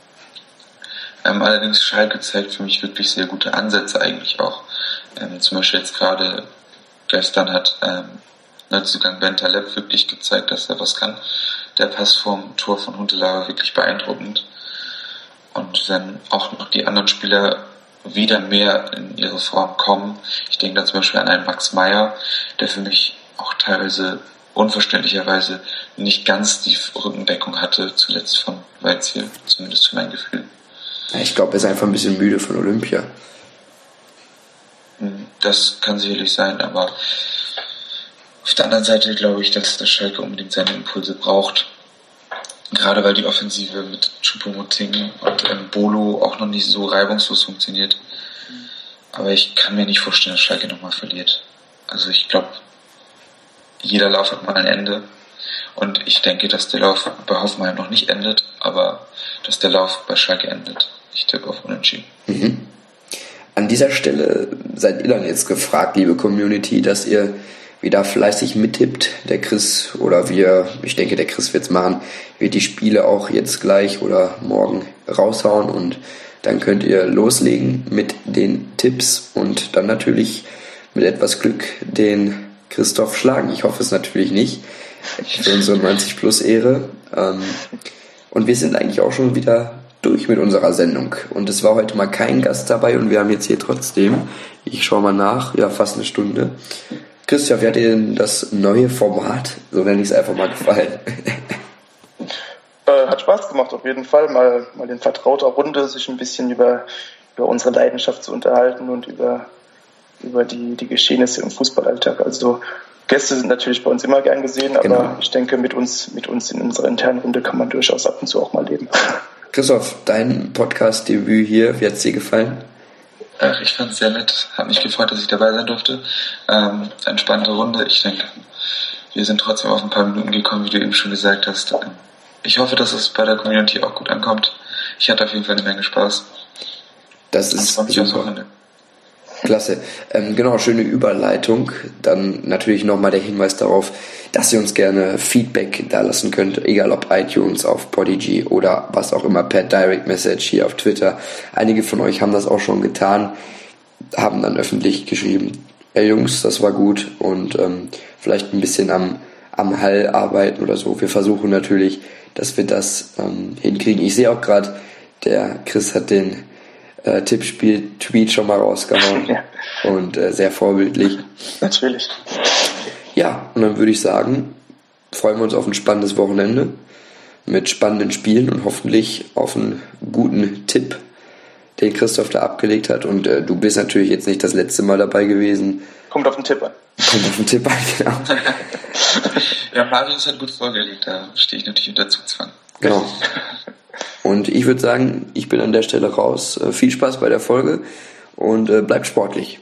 Ähm, allerdings Schalke zeigt für mich wirklich sehr gute Ansätze eigentlich auch. Ähm, zum Beispiel jetzt gerade gestern hat ähm, Neuzugang Ben Taleb wirklich gezeigt, dass er was kann. Der Pass vom Tor von Huntelaar war wirklich beeindruckend. Und wenn auch noch die anderen Spieler wieder mehr in ihre Form kommen, ich denke da zum Beispiel an einen Max Meyer, der für mich auch teilweise unverständlicherweise nicht ganz die Rückendeckung hatte, zuletzt von Waldziel, zumindest für mein Gefühl. Ich glaube, er ist einfach ein bisschen müde von Olympia. Das kann sicherlich sein, aber auf der anderen Seite glaube ich, dass der Schalke unbedingt seine Impulse braucht. Gerade weil die Offensive mit Choupo-Moting und ähm, Bolo auch noch nicht so reibungslos funktioniert. Aber ich kann mir nicht vorstellen, dass Schalke nochmal verliert. Also ich glaube, jeder Lauf hat mal ein Ende. Und ich denke, dass der Lauf bei Hoffenheim noch nicht endet, aber dass der Lauf bei Schalke endet. Ich tippe auf Unentschieden. Mhm. An dieser Stelle seid ihr dann jetzt gefragt, liebe Community, dass ihr wieder fleißig mittippt. Der Chris oder wir, ich denke, der Chris wird's machen, wird die Spiele auch jetzt gleich oder morgen raushauen und dann könnt ihr loslegen mit den Tipps und dann natürlich mit etwas Glück den Christoph schlagen. Ich hoffe es natürlich nicht. Für unsere neunzig Plus Ehre. Und wir sind eigentlich auch schon wieder durch mit unserer Sendung. Und es war heute mal kein Gast dabei und wir haben jetzt hier trotzdem, ich schaue mal nach, ja fast eine Stunde. Christoph, wie hat dir denn das neue Format, so nenne ich es einfach mal, gefallen? Äh, hat Spaß gemacht auf jeden Fall, mal, mal in vertrauter Runde sich ein bisschen über, über unsere Leidenschaft zu unterhalten und über, über die, die Geschehnisse im Fußballalltag. Also Gäste sind natürlich bei uns immer gern gesehen, aber genau. Ich denke, mit uns, mit uns in unserer internen Runde kann man durchaus ab und zu auch mal leben. Christoph, dein Podcast-Debüt hier, wie hat es dir gefallen? Ach, ich fand es sehr nett, hat mich gefreut, dass ich dabei sein durfte. Ähm, entspannte Runde, ich denke, wir sind trotzdem auf ein paar Minuten gekommen, wie du eben schon gesagt hast. Ich hoffe, dass es bei der Community auch gut ankommt. Ich hatte auf jeden Fall eine Menge Spaß. Das ist super. Klasse. Ähm, genau, schöne Überleitung. Dann natürlich nochmal der Hinweis darauf, dass ihr uns gerne Feedback da lassen könnt, egal ob iTunes, auf Podigy oder was auch immer per Direct Message hier auf Twitter. Einige von euch haben das auch schon getan, haben dann öffentlich geschrieben, ey Jungs, das war gut und ähm, vielleicht ein bisschen am, am Hall arbeiten oder so. Wir versuchen natürlich, dass wir das ähm, hinkriegen. Ich sehe auch gerade, der Chris hat den Äh, Tippspiel-Tweet schon mal rausgehauen. Ja. Und äh, sehr vorbildlich. Natürlich. Ja, und dann würde ich sagen, freuen wir uns auf ein spannendes Wochenende mit spannenden Spielen und hoffentlich auf einen guten Tipp, den Christoph da abgelegt hat. Und äh, du bist natürlich jetzt nicht das letzte Mal dabei gewesen. Kommt auf den Tipp an. Kommt auf den Tipp an, genau. Ja, Marius hat gut vorgelegt, da stehe ich natürlich unter Zugzwang. Genau. Und ich würde sagen, ich bin an der Stelle raus. Viel Spaß bei der Folge und bleibt sportlich.